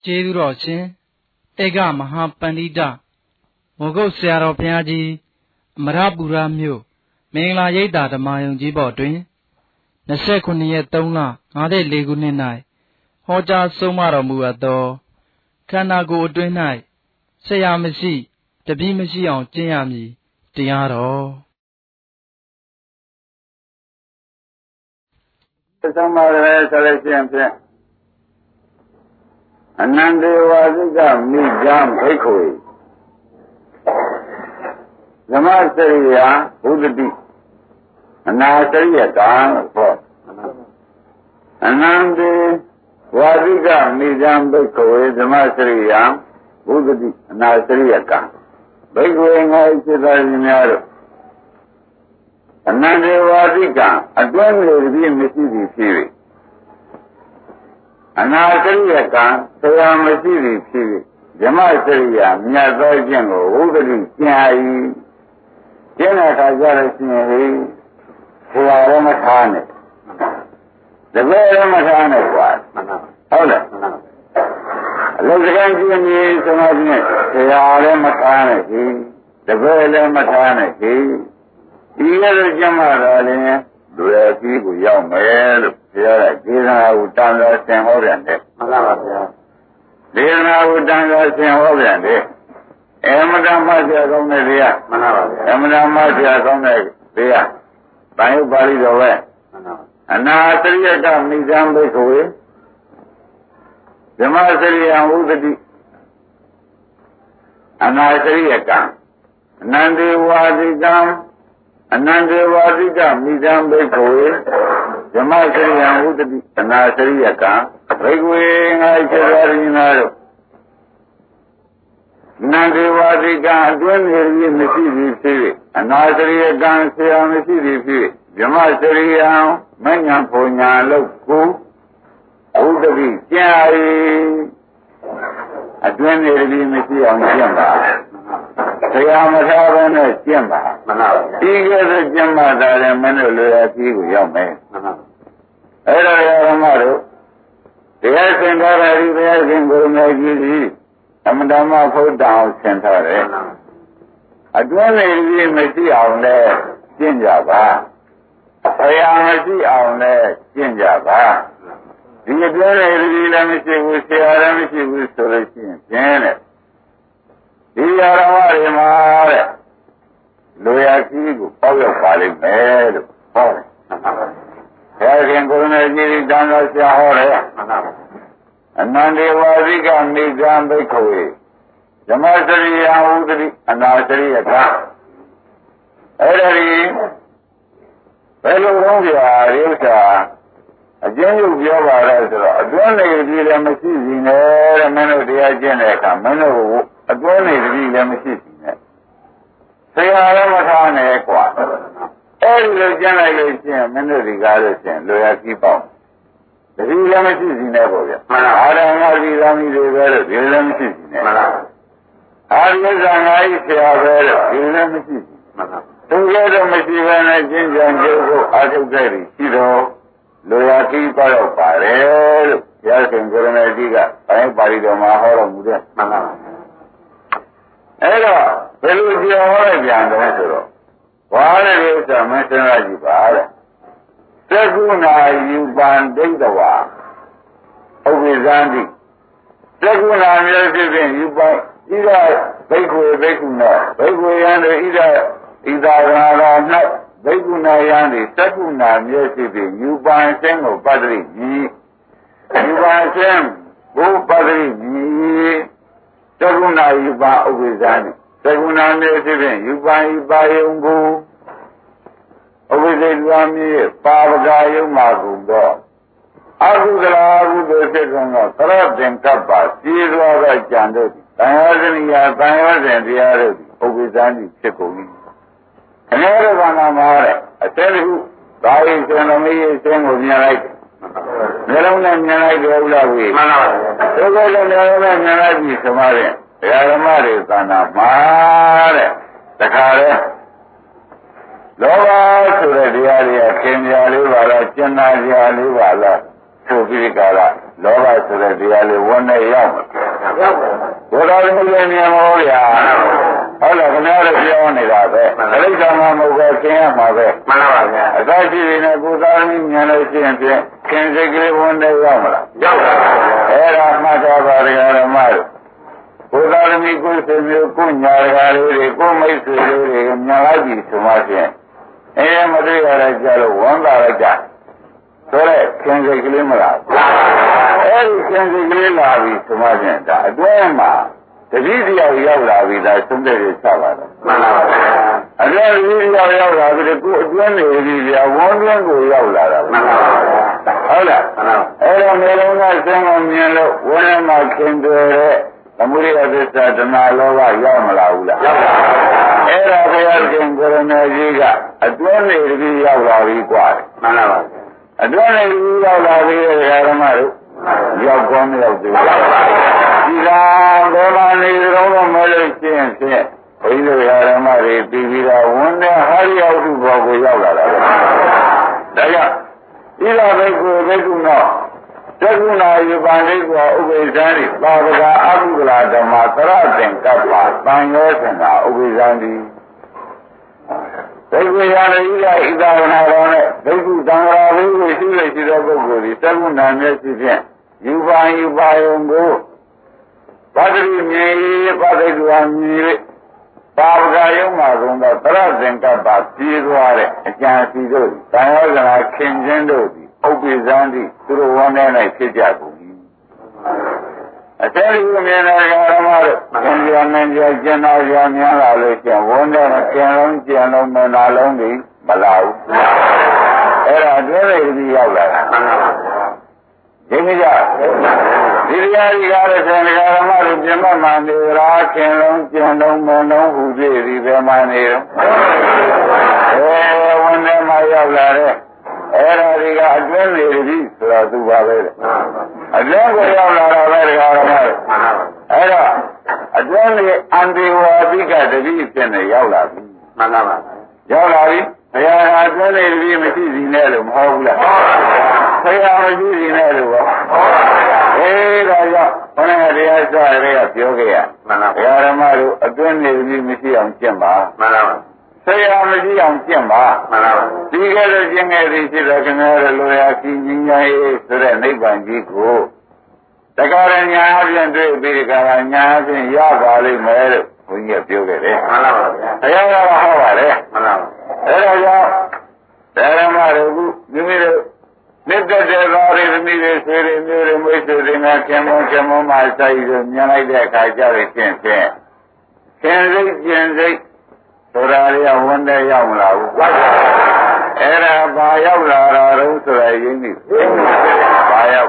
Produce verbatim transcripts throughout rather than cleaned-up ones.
ကျေးဇူးတော်ရှင်ဧကမဟာပန္တိတမောဂုတ်ဆရာတော်ဘုရားကြီးအမရပူရမြို့မင်္ဂလာရိပ်သာဓမ္မယုံကြီးပေါ်တွင်၂၉ရက်၃လ၅၄ခုနှစ်၌ဟောကြားဆုံးမတော်မူအပ်သောခန္ဓာကိုယ်အတွင်း၌ဆရာမရှိတပည့်မရှိအောင်ကျင့်ရမည်တရားတော်သမ္မာရေဆလရှင်ဖြင့်အနန္တေဝါစိကမိကြံဘိက္ခုဓမ္မစရိယာဘုဒ္ဓတိအနာစရိယကံဟောအနန္တေဝါစိကမိကြံဘိက္ခုဓမ္မစရိယာဘုဒ္ဓတိအနာစရိယကံဘိက္ခုငါစိတ္တရှင်များတို့အနန္တေဝါစိကအတွင်းနေပြီးမရှိသည်ဖြစ်၍အနာစရိယကံဆရာမရှိသည်ဖြစ်၍ဓမ္မစရိယာမြတ်သောခြင်းကိုဝုဒ္ဓတိကျင့်၏ကျင့်တဲ့အခါကျတော့ရှင်ဟိဆရာလည်းမထားနဲ့တပည့်လည်းမထားနဲ့ကွာဟုတ်လားအလုစကံကျင့်ပြီးဆိုမှချင်းဆရာလည်းမထားနဲ့ဟိတပည့်လည်းမထားနဲ့ဟိဒီလိုကျင့်မှတော့လည်းလူရဲ့အကြီးကိုရောက်မယ်လို့ပြောတဲ့ဒေသနာကိုတန်ခါဆင်ဟောပြန်တယ်မှန်ပါပါဗျာဒေသနာကိုတန်ခါဆင်ဟောပြန်တယ်အမတမဆရာကောင်းတဲ့တရားမှန်ပါပါဗျာအမတမဆရာကောင်းတဲ့တရားဘိုင်းဥပါဠိတော်ပဲမှန်ပါအနာတရိယကမိဇံဘိက္ခဝေဓမ္မစရိယံဥဒတိအနာစရိယကံအနန္တေဝါတိကံအနန္တေဝါစိကမိဇံဘိက္ခဝေဓမ္မစရိယံဥဒတိအနာစရိယကံဘိက္ခဝေငါဣစ္ဆရာရိနာတို့အနန္တေဝါစိကအတွင်းနေရည်မရှိသည်ဖြစ်၍အနာစရိယကံဆရာမရှိသည်ဖြစ်ဓမ္မစရိယံမဉ္ဇဉ်ဘုံညာလို့ကိုဥဒတိကျင့်၏အတွင်းနေရည်မရှိအောင်ကျင့်ပါဆရာမထားဘဲနဲ့ကျင့်ပါမှန်ပါဗျာဒီကဲ့သို့ကျင့်မှသာလည်းမင်းတို့လူရကြီးကိုရောက်မယ်မှန်ပါအဲ့ဒါရမတို့တရားစင်ထားတာဒီတရားစင်ကိုယ်မြတ်ကြီးကြီးအမတမဖုဒ္ဓအောင်ဆင်ထားတယ်အတွင်းနေကြီးမရှိအောင်လည်းကျင့်ကြပါဆရာမရှိအောင်လည်းကျင့်ကြပါဒီအတွင်းနေကြီးလည်းမရှိဘူးဆရာလည်းမရှိဘူးဆိုလို့ရှိရင်ကျင်းတယ်ဒီရတော်တွေမှာတဲ့လူရကြီးကိုပေါက်ရောက်ပါလိမ့်မယ်လို့ဟောတယ်။ဒါခင်ကိုယ်နဲ့ကြည်တန်တော်ဆရာဟောတယ်။အနန္တေဝါစိကမိဂံဘိက္ခဝေဓမ္မစရိယဥဒတိအနာစရိယကအဲ့ဒါဒီဘယ်လိုလုံးပြရိဥစ္စာအကျဉ်းချုပ်ပြောပါလဲဆိုတော့အတွင်းနေကြီးလည်းမရှိစီနဲ့တဲ့မင်းတို့တရားကျင့်တဲ့အခါမင်းတို့အတွင်းနေကြီးလည်းမရှိစီနဲ့ဆရာလည်းမထားနဲ့ကွာအဲ့ဒီလိုကျင့်လိုက်လို့ရှိရင်မင်းတို့ဒီကားလို့ရှိရင်လွယ်ရကြီးပေါ့တတိလည်းမရှိစီနဲ့ပေါ့ဗျမှန်ပါအာရဏသီသာမိတွေပဲလို့ဒီလည်းမရှိစီနဲ့မှန်ပါအာရိယဇာငါဤဆရာပဲလို့ဒီလည်းမရှိစီမှန်ပါသူကလည်းမရှိဘဲနဲ့ကျင့်ကြံကြိုးကိုအာထုတ်တဲ့ပြီးရှိတော့လူရကြီးပေါရောက်ပါတယ်လို့ဘုရားရှင်ကိုရမကြီးကဘိုင်းပါဠိတော်မှာဟောတော်မူတဲ့မှန်ပါအဲ့တော့ဘယ်လိုပြောဟောရကြံတယ်ဆိုတော့ဘာလဲဥစ္စာမင်းစဉ်းစားကြည့်ပါတဲ့သက္ကုဏာယူပံဒိဋ္ဌဝါဥပ္ပဇံတိသက္ကုဏာမျိုးဖြစ်ဖြင့်ယူပံဣဒဘိက္ခုဘိက္ခုနောဘိက္ခုယံဣဒဣဒရာရာ၌ဘိက္ခုနာယံသည်သက္ကုဏာမျိုးဖြစ်ဖြင့်ယူပံအခြင်းကိုပတ္တိကြီးယူပံအခြင်းကိုပတ္တိကြီးသက္ကုဏာယူပံဥပ္ပဇံတိသက္ကုဏာမျိုးဖြစ်ဖြင့်ယူပံဤပါယုံကိုဥပ္ပဇေလွားမြေပါဝကယုံမှာကုန်တော့အကုသလာအကုသိုလ်ဖြစ်ကုန်တော့သရတ္တင်ကပ္ပစီရွာကကြံတို့တန်ရောဇနိယတန်ရောဇင်တရားတို့ဥပ္ပဇံတိဖြစ်ကုန်၏အနည်းရကနာမှာတဲ့အစဲတစ်ခုဒါဤစင်သမီးရဲ့စင်ကိုမြင်လိုက်မျိုးလုံးနဲ့မြင်လိုက်တယ်ဥလားဝေမှန်ပါဘူးဒီလိုလည်းမျိုးလုံးနဲ့မြင်လိုက်ပြီဆိုမှတဲ့ဘုရားဓမ္မတွေသန္တာမှာတဲ့တခါလဲလောဘဆိုတဲ့တရားတွေကခင်ဗျာလေးပါလားကျင်နာကြလေးပါလားဆိုပြီးကြလားလောဘဆိုတဲ့တရားလေးဝန်းနဲ့ရောက်ဘုရားသမီးလည်းမြင်မို့ဗျာဟုတ်လားခင်ဗျားတို့ပြောနေတာပဲအရိစ္ဆာမမဟုတ်ပဲခင်ရမှာပဲမှန်ပါဗျာအသာရှိနေတဲ့ကိုယ်သားသမီးမြင်လို့ရှိရင်ဖြင့်ခင်စိတ်ကလေးဝင်နေရောက်မလားရောက်ပါဘူးအဲ့ဒါမှတ်ထားပါရဓမ္မတို့ကိုယ်သားသမီးကိုယ်ဆွေမျိုးကိုညာရကားလေးတွေကိုမိတ်ဆွေလေးတွေညာလိုက်ပြီဆိုမှဖြင့်အဲမတွေ့ရတဲ့ကြလို့ဝန်တာလိုက်ကြဆိုတော့ခင်စိတ်ကလေးမလားအဲဒီခင်စိတ်ကလေးလာပြီဆိုမှဖြင့်ဒါအတွင်းမှာတတိယရောက်လာပြီဒါသုံးတဲ့ရချပါတော့မှန်ပါပါအတွင်းတတိယရောက်လာပြီကိုအတွင်းနေပြီဗျာဝန်တွင်းကိုရောက်လာတာမှန်ပါပါဟုတ်လားမှန်ပါအဲ့တော့မျိုးလုံးကစင်းကိုမြင်လို့ဝန်ထဲမှာခင်တွေ့တဲ့သမုဒိယသစ္စာတဏှာလောဘရောက်မလာဘူးလားရောက်ပါဘူးအဲ့ဒါဘုရားရှင်ကိုရမေကြီးကအတွင်းနေပြီရောက်လာပြီกว่าမှန်ပါပါအတွင်းနေပြီရောက်လာပြီဓမ္မတို့ရောက်ကောင်းရောက်သေးတယ်ဒီကဒေါမနေတော်တော်မလို့ရှင်းဖြင့်ဘုန်းကြီးတို့ဓမ္မတွေပြီးပြီးတော့ဝန်နဲ့ဟာရိယဝတ္ထုဘောကိုရောက်လာတာပဲဒါကြောင့်ဤလာဘိက္ခုဘိက္ခုနောသက္ကုဏာယပန္တိကောဥပိ္ပဇံတိပါဝကအဘုဒ္ဓလာဓမ္မသရသင်္ကပ္ပသံယောသင်္ကာဥပိ္ပဇံတိဘိက္ခုရာဏိကဣဒဝနာတော်နဲ့ဘိက္ခုသံဃာဘိက္ခုရှိလို့ရှိသောပုဂ္ဂိုလ်ဒီသက္ကုဏာမျက်စိဖြင့်ယူပါယူပါယုံကိုပါတိမြင်ရပါတိကမြင်ရပါဝကယုံမှာကုန်သောသရသင်္ကပ္ပပြေးသွားတဲ့အကျံစီတို့သံယောဇနာခင်ခြင်းတို့သည်ဥပ္ပိဇံတိသူတို့ဝန်ထဲ၌ဖြစ်ကြကုန်၏အတည်းကိုမြင်တဲ့ဓမ္မတို့သင်္ကြန်နဲ့ကြကျင်တော်ရများလာလို့ကျန်ဝန်ထဲမှာကျင်လုံးကျင်လုံးမနာလုံးတွေမလာဘူးအဲ့ဒါအတွင်းလေးကြီးရောက်လာတာဒီမိကြဒီတရားကြီးကားတဲ့ဆင်ဓမ္မတို့ပြမမှန်နေရာခင်လုံးကျင်လုံးမလုံးဟူသေးဒီပဲမှနေတော့အဲဝန်ထဲမှာရောက်လာတဲ့အဲ့ဒါဒီကအတွင်းလေပြီဆိုတော့သူပါပဲအတွင်းကိုရောက်လာတာပဲတရားဓမ္မတို့အဲ့တော့အတွင်းလေအန္တိဝါတိကတတိဖြစ်နေရောက်လာပြီမှန်ပါပါရောက်လာပြီဘုရားကအတွင်းလေပြီမရှိစီနဲ့လို့မဟုတ်ဘူးလားဘုရားမရှိစီနဲ့လို့ဟောအေးဒါကြောင့်ဘုရားတရားစရဲကပြောခဲ့ရမှန်ပါဘုရားဓမ္မတို့အတွင်းလေပြီမရှိအောင်ကျင့်ပါမှန်ပါပါဆရာမရှိအောင်ကျင့်ပါမှန်ပါပါဒီကဲလို့ကျင့်ခဲ့သည်ဖြစ်တော့ခင်ဗျားတို့လိုရာစီညီညာရေးဆိုတဲ့နိဗ္ဗာန်ကြီးကိုတက္ကရာညာအပြင်တွေ့ပြီးဒီကရာညာအပြင်ရပါလိမ့်မယ်လို့ဘုန်းကြီးကပြောခဲ့တယ်မှန်ပါပါဘုရားကဟောပါတယ်မှန်ပါပါအဲဒါကြောင့်ဓမ္မတို့ကမိမိတို့မြတ်တဲ့သားတွေသမီးတွေဆွေတွေမျိုးတွေမိတ်ဆွေတွေကခင်မုန်းခင်မုန်းမှစိုက်လို့မြင်လိုက်တဲ့အခါကျတော့ဖြင့်ဖြင့်ခင်စိတ်ကျင်စိတ်ဆိုတာရဝန်တဲ့ရောက်မလာဘူးအဲ့ဒါဘာရောက်လာတာတော့ဆိုတာရင်းပြီဘာရောက်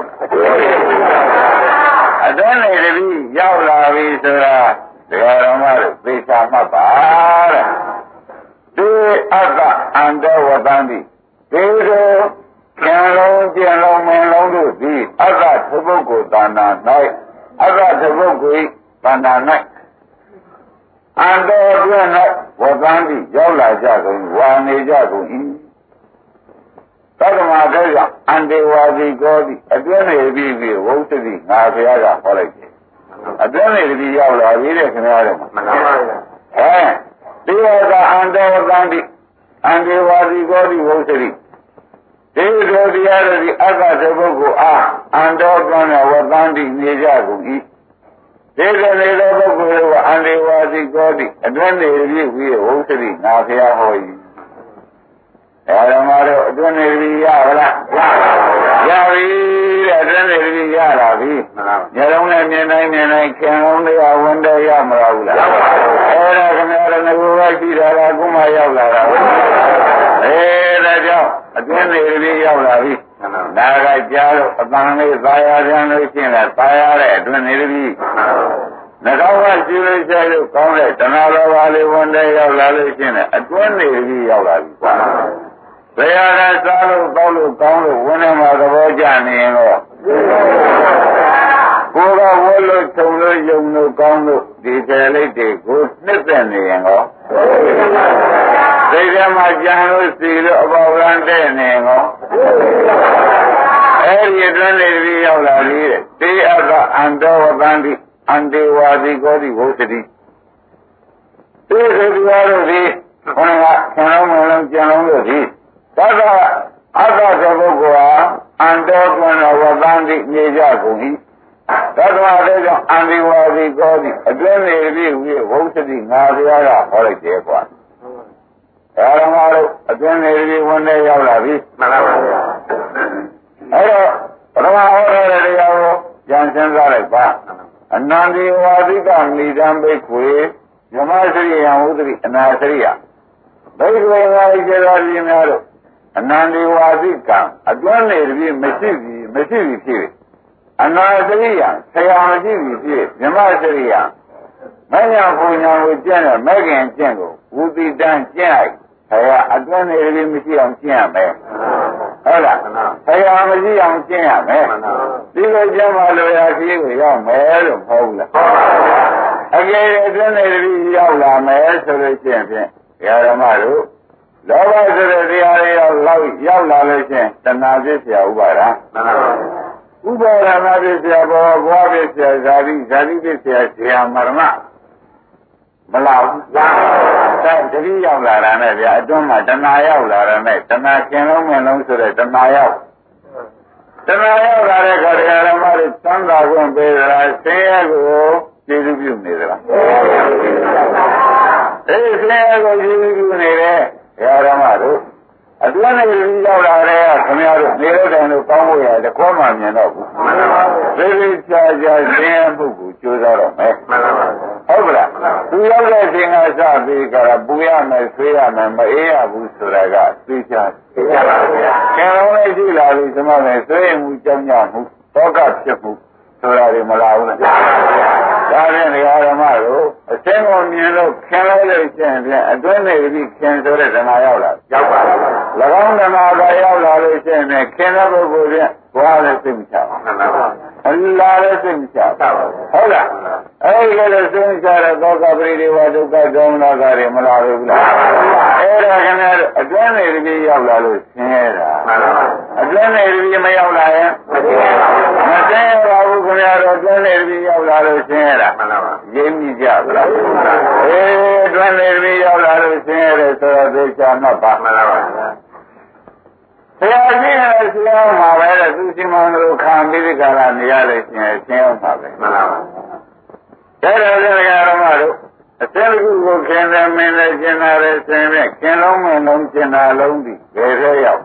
အတွင်းနေတည်းရောက်လာပြီဆိုတာဒကာရမတို့သိချာမှတ်ပါတဲ့ဒီအတ္တအန္တဝတ္တံတိဒီလိုခင်လုံးကျင်လုံးမင်းလုံးတို့သည်အတ္တသဘုတ်ကိုတဏ္ဍာ၌အတ္တသဘုတ်ကိုတဏ္ဍာ၌အန္တအတွင်း၌ဝတ္တံတိရောက်လာကြကုန်ဝါနေကြကုန်၏သတ္တမတဲ့ကြောင့်အန္တေဝါဒီကောတိအတွင်းနေပြီးပြီးဝုသတိငါဘုရားကဟောလိုက်တယ်အတွင်းနေပြီးရောက်လာပြီတဲ့ခင်ဗျားတို့မှန်ပါပါအဲဒီဝကအန္တဝတ္တံတိအန္တေဝါဒီကောတိဝုသတိဒီလိုတရားတွေဒီအတ္တသဘုတ်ကိုအားအန္တောကံနဲ့ဝတ္တံတိနေကြကုန်၏ဒီလိုနေတဲ့ပုဂ္ဂိုလ်ကအန္တေဝါစီကောတိအတွင်းနေပြီးပြီးဝုသတိငါဖျားဟော၏အဲဓမ္မတို့အတွင်းနေပြီးရပါလားရပါပြီတဲ့အတွင်းနေပြီးရလာပြီညလုံးနဲ့မြင်တိုင်းမြင်တိုင်းခင်လုံးတရားဝန်တဲ့ရမလားဘူးလားအဲဒါခင်ဗျားတို့ငကူပဲရှိတာကအခုမှရောက်လာတာအဲဒါကြောင့်အတွင်းနေပြီးရောက်လာပြီနာကကြားလို့အပန်းလေးသာယာပြန်လို့ရှင်းလာသာယာတဲ့အတွင်းနေပြီးနှကောင်းကရှိလို့ရှိလို့ကောင်းတဲ့တဏှာလောဘလေးဝန်တဲ့ရောက်လာလို့ရှင်းတယ်အတွင်းနေပြီးရောက်လာပြီကွာဘယ်ဟာကစားလို့တောက်လို့ကောင်းလို့ဝန်ထဲမှာသဘောကျနေရင်တော့ကိုယ်ကဝတ်လို့ထုံလို့ယုံလို့ကောင်းလို့ဒီကျယ်လေးတွေကိုနှစ်သက်နေရင်တော့စိတ်ထဲမှာကြံလို့စီလို့အပေါ်ကံတဲ့နေရင်တော့အဲ့ဒီအတွင်းလေးပြီးရောက်လာပြီတဲ့တေအတ္တအန္တောဝတ္တံတိအန္တေဝါဒီကောတိဝုသတိဒီဆိုတရားတို့ဒီခန္ဓာခန္ဓာမလုံးကြံလုံးတို့ဒီသတ္တအတ္တသောပုဂ္ဂိုလ်ဟာအန္တောကွန်တော်ဝတ္တန်တိမြေကြကုန်၏သတ္တဝါတွေကြောင့်အန္တေဝါဒီကောတိအတွင်းနေပြီဝိဝုသတိငါဘုရားကဟောလိုက်တယ်ကွာဒါရမတို့အတွင်းနေပြီဝန်နဲ့ရောက်လာပြီမှန်ပါပါအဲ့တော့ပရမဟောတဲ့တရားကိုကြံစည်စားလိုက်ပါအနန္တိဝါဒိကမိဒံဘိက္ခွေဓမ္မစရိယံဝုဒ္ဓိအနာစရိယဘိက္ခွေငါဤကျေသာပြင်းများတို့အနန္တိဝါဒိကအတွင်းနေပြီမရှိပြီမရှိပြီဖြစ်အနာစရိယဆရာမရှိပြီဖြစ်ဓမ္မစရိယမညာပူညာကိုကျင့်တယ်မဲ့ခင်ကျင့်ကိုဝုတိတံကျင့်လိုက်ဆရာအတွင်းနေပြီမရှိအောင်ကျင့်ရမယ်ဟုတ်လားဆရာမရှိအောင်ကျင့်ရမယ်ဒီလိုကျင့်မှလိုရာကြီးကိုရောက်မယ်လို့မဟုတ်ဘူးလားအကယ်အတွင်းနေပြီရောက်လာမယ်ဆိုလို့ရှိရင်ဖြင့်ဓမ္မတို့လောဘဆိုတဲ့တရားတွေရောက်လောက်ရောက်လာလို့ရှိရင်တဏှာဖြစ်เสียဥပါဒာဥပါဒနာဖြစ်เสียဘောဘဝဖြစ်เสียဇာတိဇာတိဖြစ်เสียဇေယမရဏမလားဘူးလားဒါတတိရောက်လာတာနဲ့ဗျာအတွင်းမှာတဏှာရောက်လာတာနဲ့တဏှာကျင်လုံးမလုံးဆိုတဲ့တဏှာရောက်တဏှာရောက်လာတဲ့ခါဓမ္မတွေသံသာခွင့်ပေးသလားဆင်းရဲကိုကျေစုပြုနေသလားအဲဒီဆင်းရဲကိုကျေစုပြုနေတဲ့ဓမ္မတို့အတွင်းနဲ့ရောက်လာတဲ့ခင်ဗျားတို့နေရတဲ့တို့ကောင်းဖို့ရတကောမှမြင်တော့ဘူးသေသေးချာချာဆင်းရဲမှုကိုကြိုးစားတော့မယ်ဟုတ်ကလားသူရောက်တဲ့အချိန်ကစပြီးကြတာပူရမယ်ဆွေးရမယ်မအေးရဘူးဆိုတာကသိချာသိချာပါဗျာခင်ဗျားတို့ရှိလာပြီဒီမှာလည်းဆွေးရမှုကြောင်းကြမှုတောကဖြစ်မှုဆိုတာတွေမလာဘူးလားဒါဖြင့်ဓမ္မတို့အစင်းကိုမြင်လို့ခင်လိုက်လို့ရှိရင်ဖြင့်အတွင်းနေပြီးခင်ဆိုတဲ့ဓမ္မရောက်လာရောက်ပါဘူး၎င်းဓမ္မကရောက်လာလို့ရှိရင်ခင်တဲ့ပုဂ္ဂိုလ်ဖြင့်ဘဝလည်းသိမချပါဘူးအလားလည်းသိမချပါဘူးဟုတ်လားအဲဒီကလည်းသိမချတဲ့သောကပရိဒေဝဒုက္ခဒေါမနကတွေမလာဘူးလားအဲ့ဒါခင်ဗျားတို့အတွင်းနေပြီးရောက်လာလို့ဆင်းရဲတာအတွင်းနေပြီးမရောက်လာရင်မဆင်းရဲပါဘူးခင်ဗျားတို့အတွင်းနေပြီးရောက်လာလို့ဆင်းရဲတာမှန်ပါပါရင်းမိကြဗလားအေးအတွင်းနေပြီးရောက်လာလို့ဆင်းရဲတယ်ဆိုတော့သိချာမှတ်ပါမှန်ပါပါဆရာကြီးကဆရာမှာပဲတဲ့သူစီမံလို့ခံပြီးဒီကလာနေရလို့ရှင်ဆင်းအောင်ပါပဲမှန်ပါပါဒါတော့ဆရာဓမ္မတို့အစင်းတစ်ခုကိုခင်တယ်မင်းလည်းကျင်တာလည်းဆင်းနဲ့ခင်လုံးမလုံးကျင်တာလုံးဒီဘယ်ထဲရောက်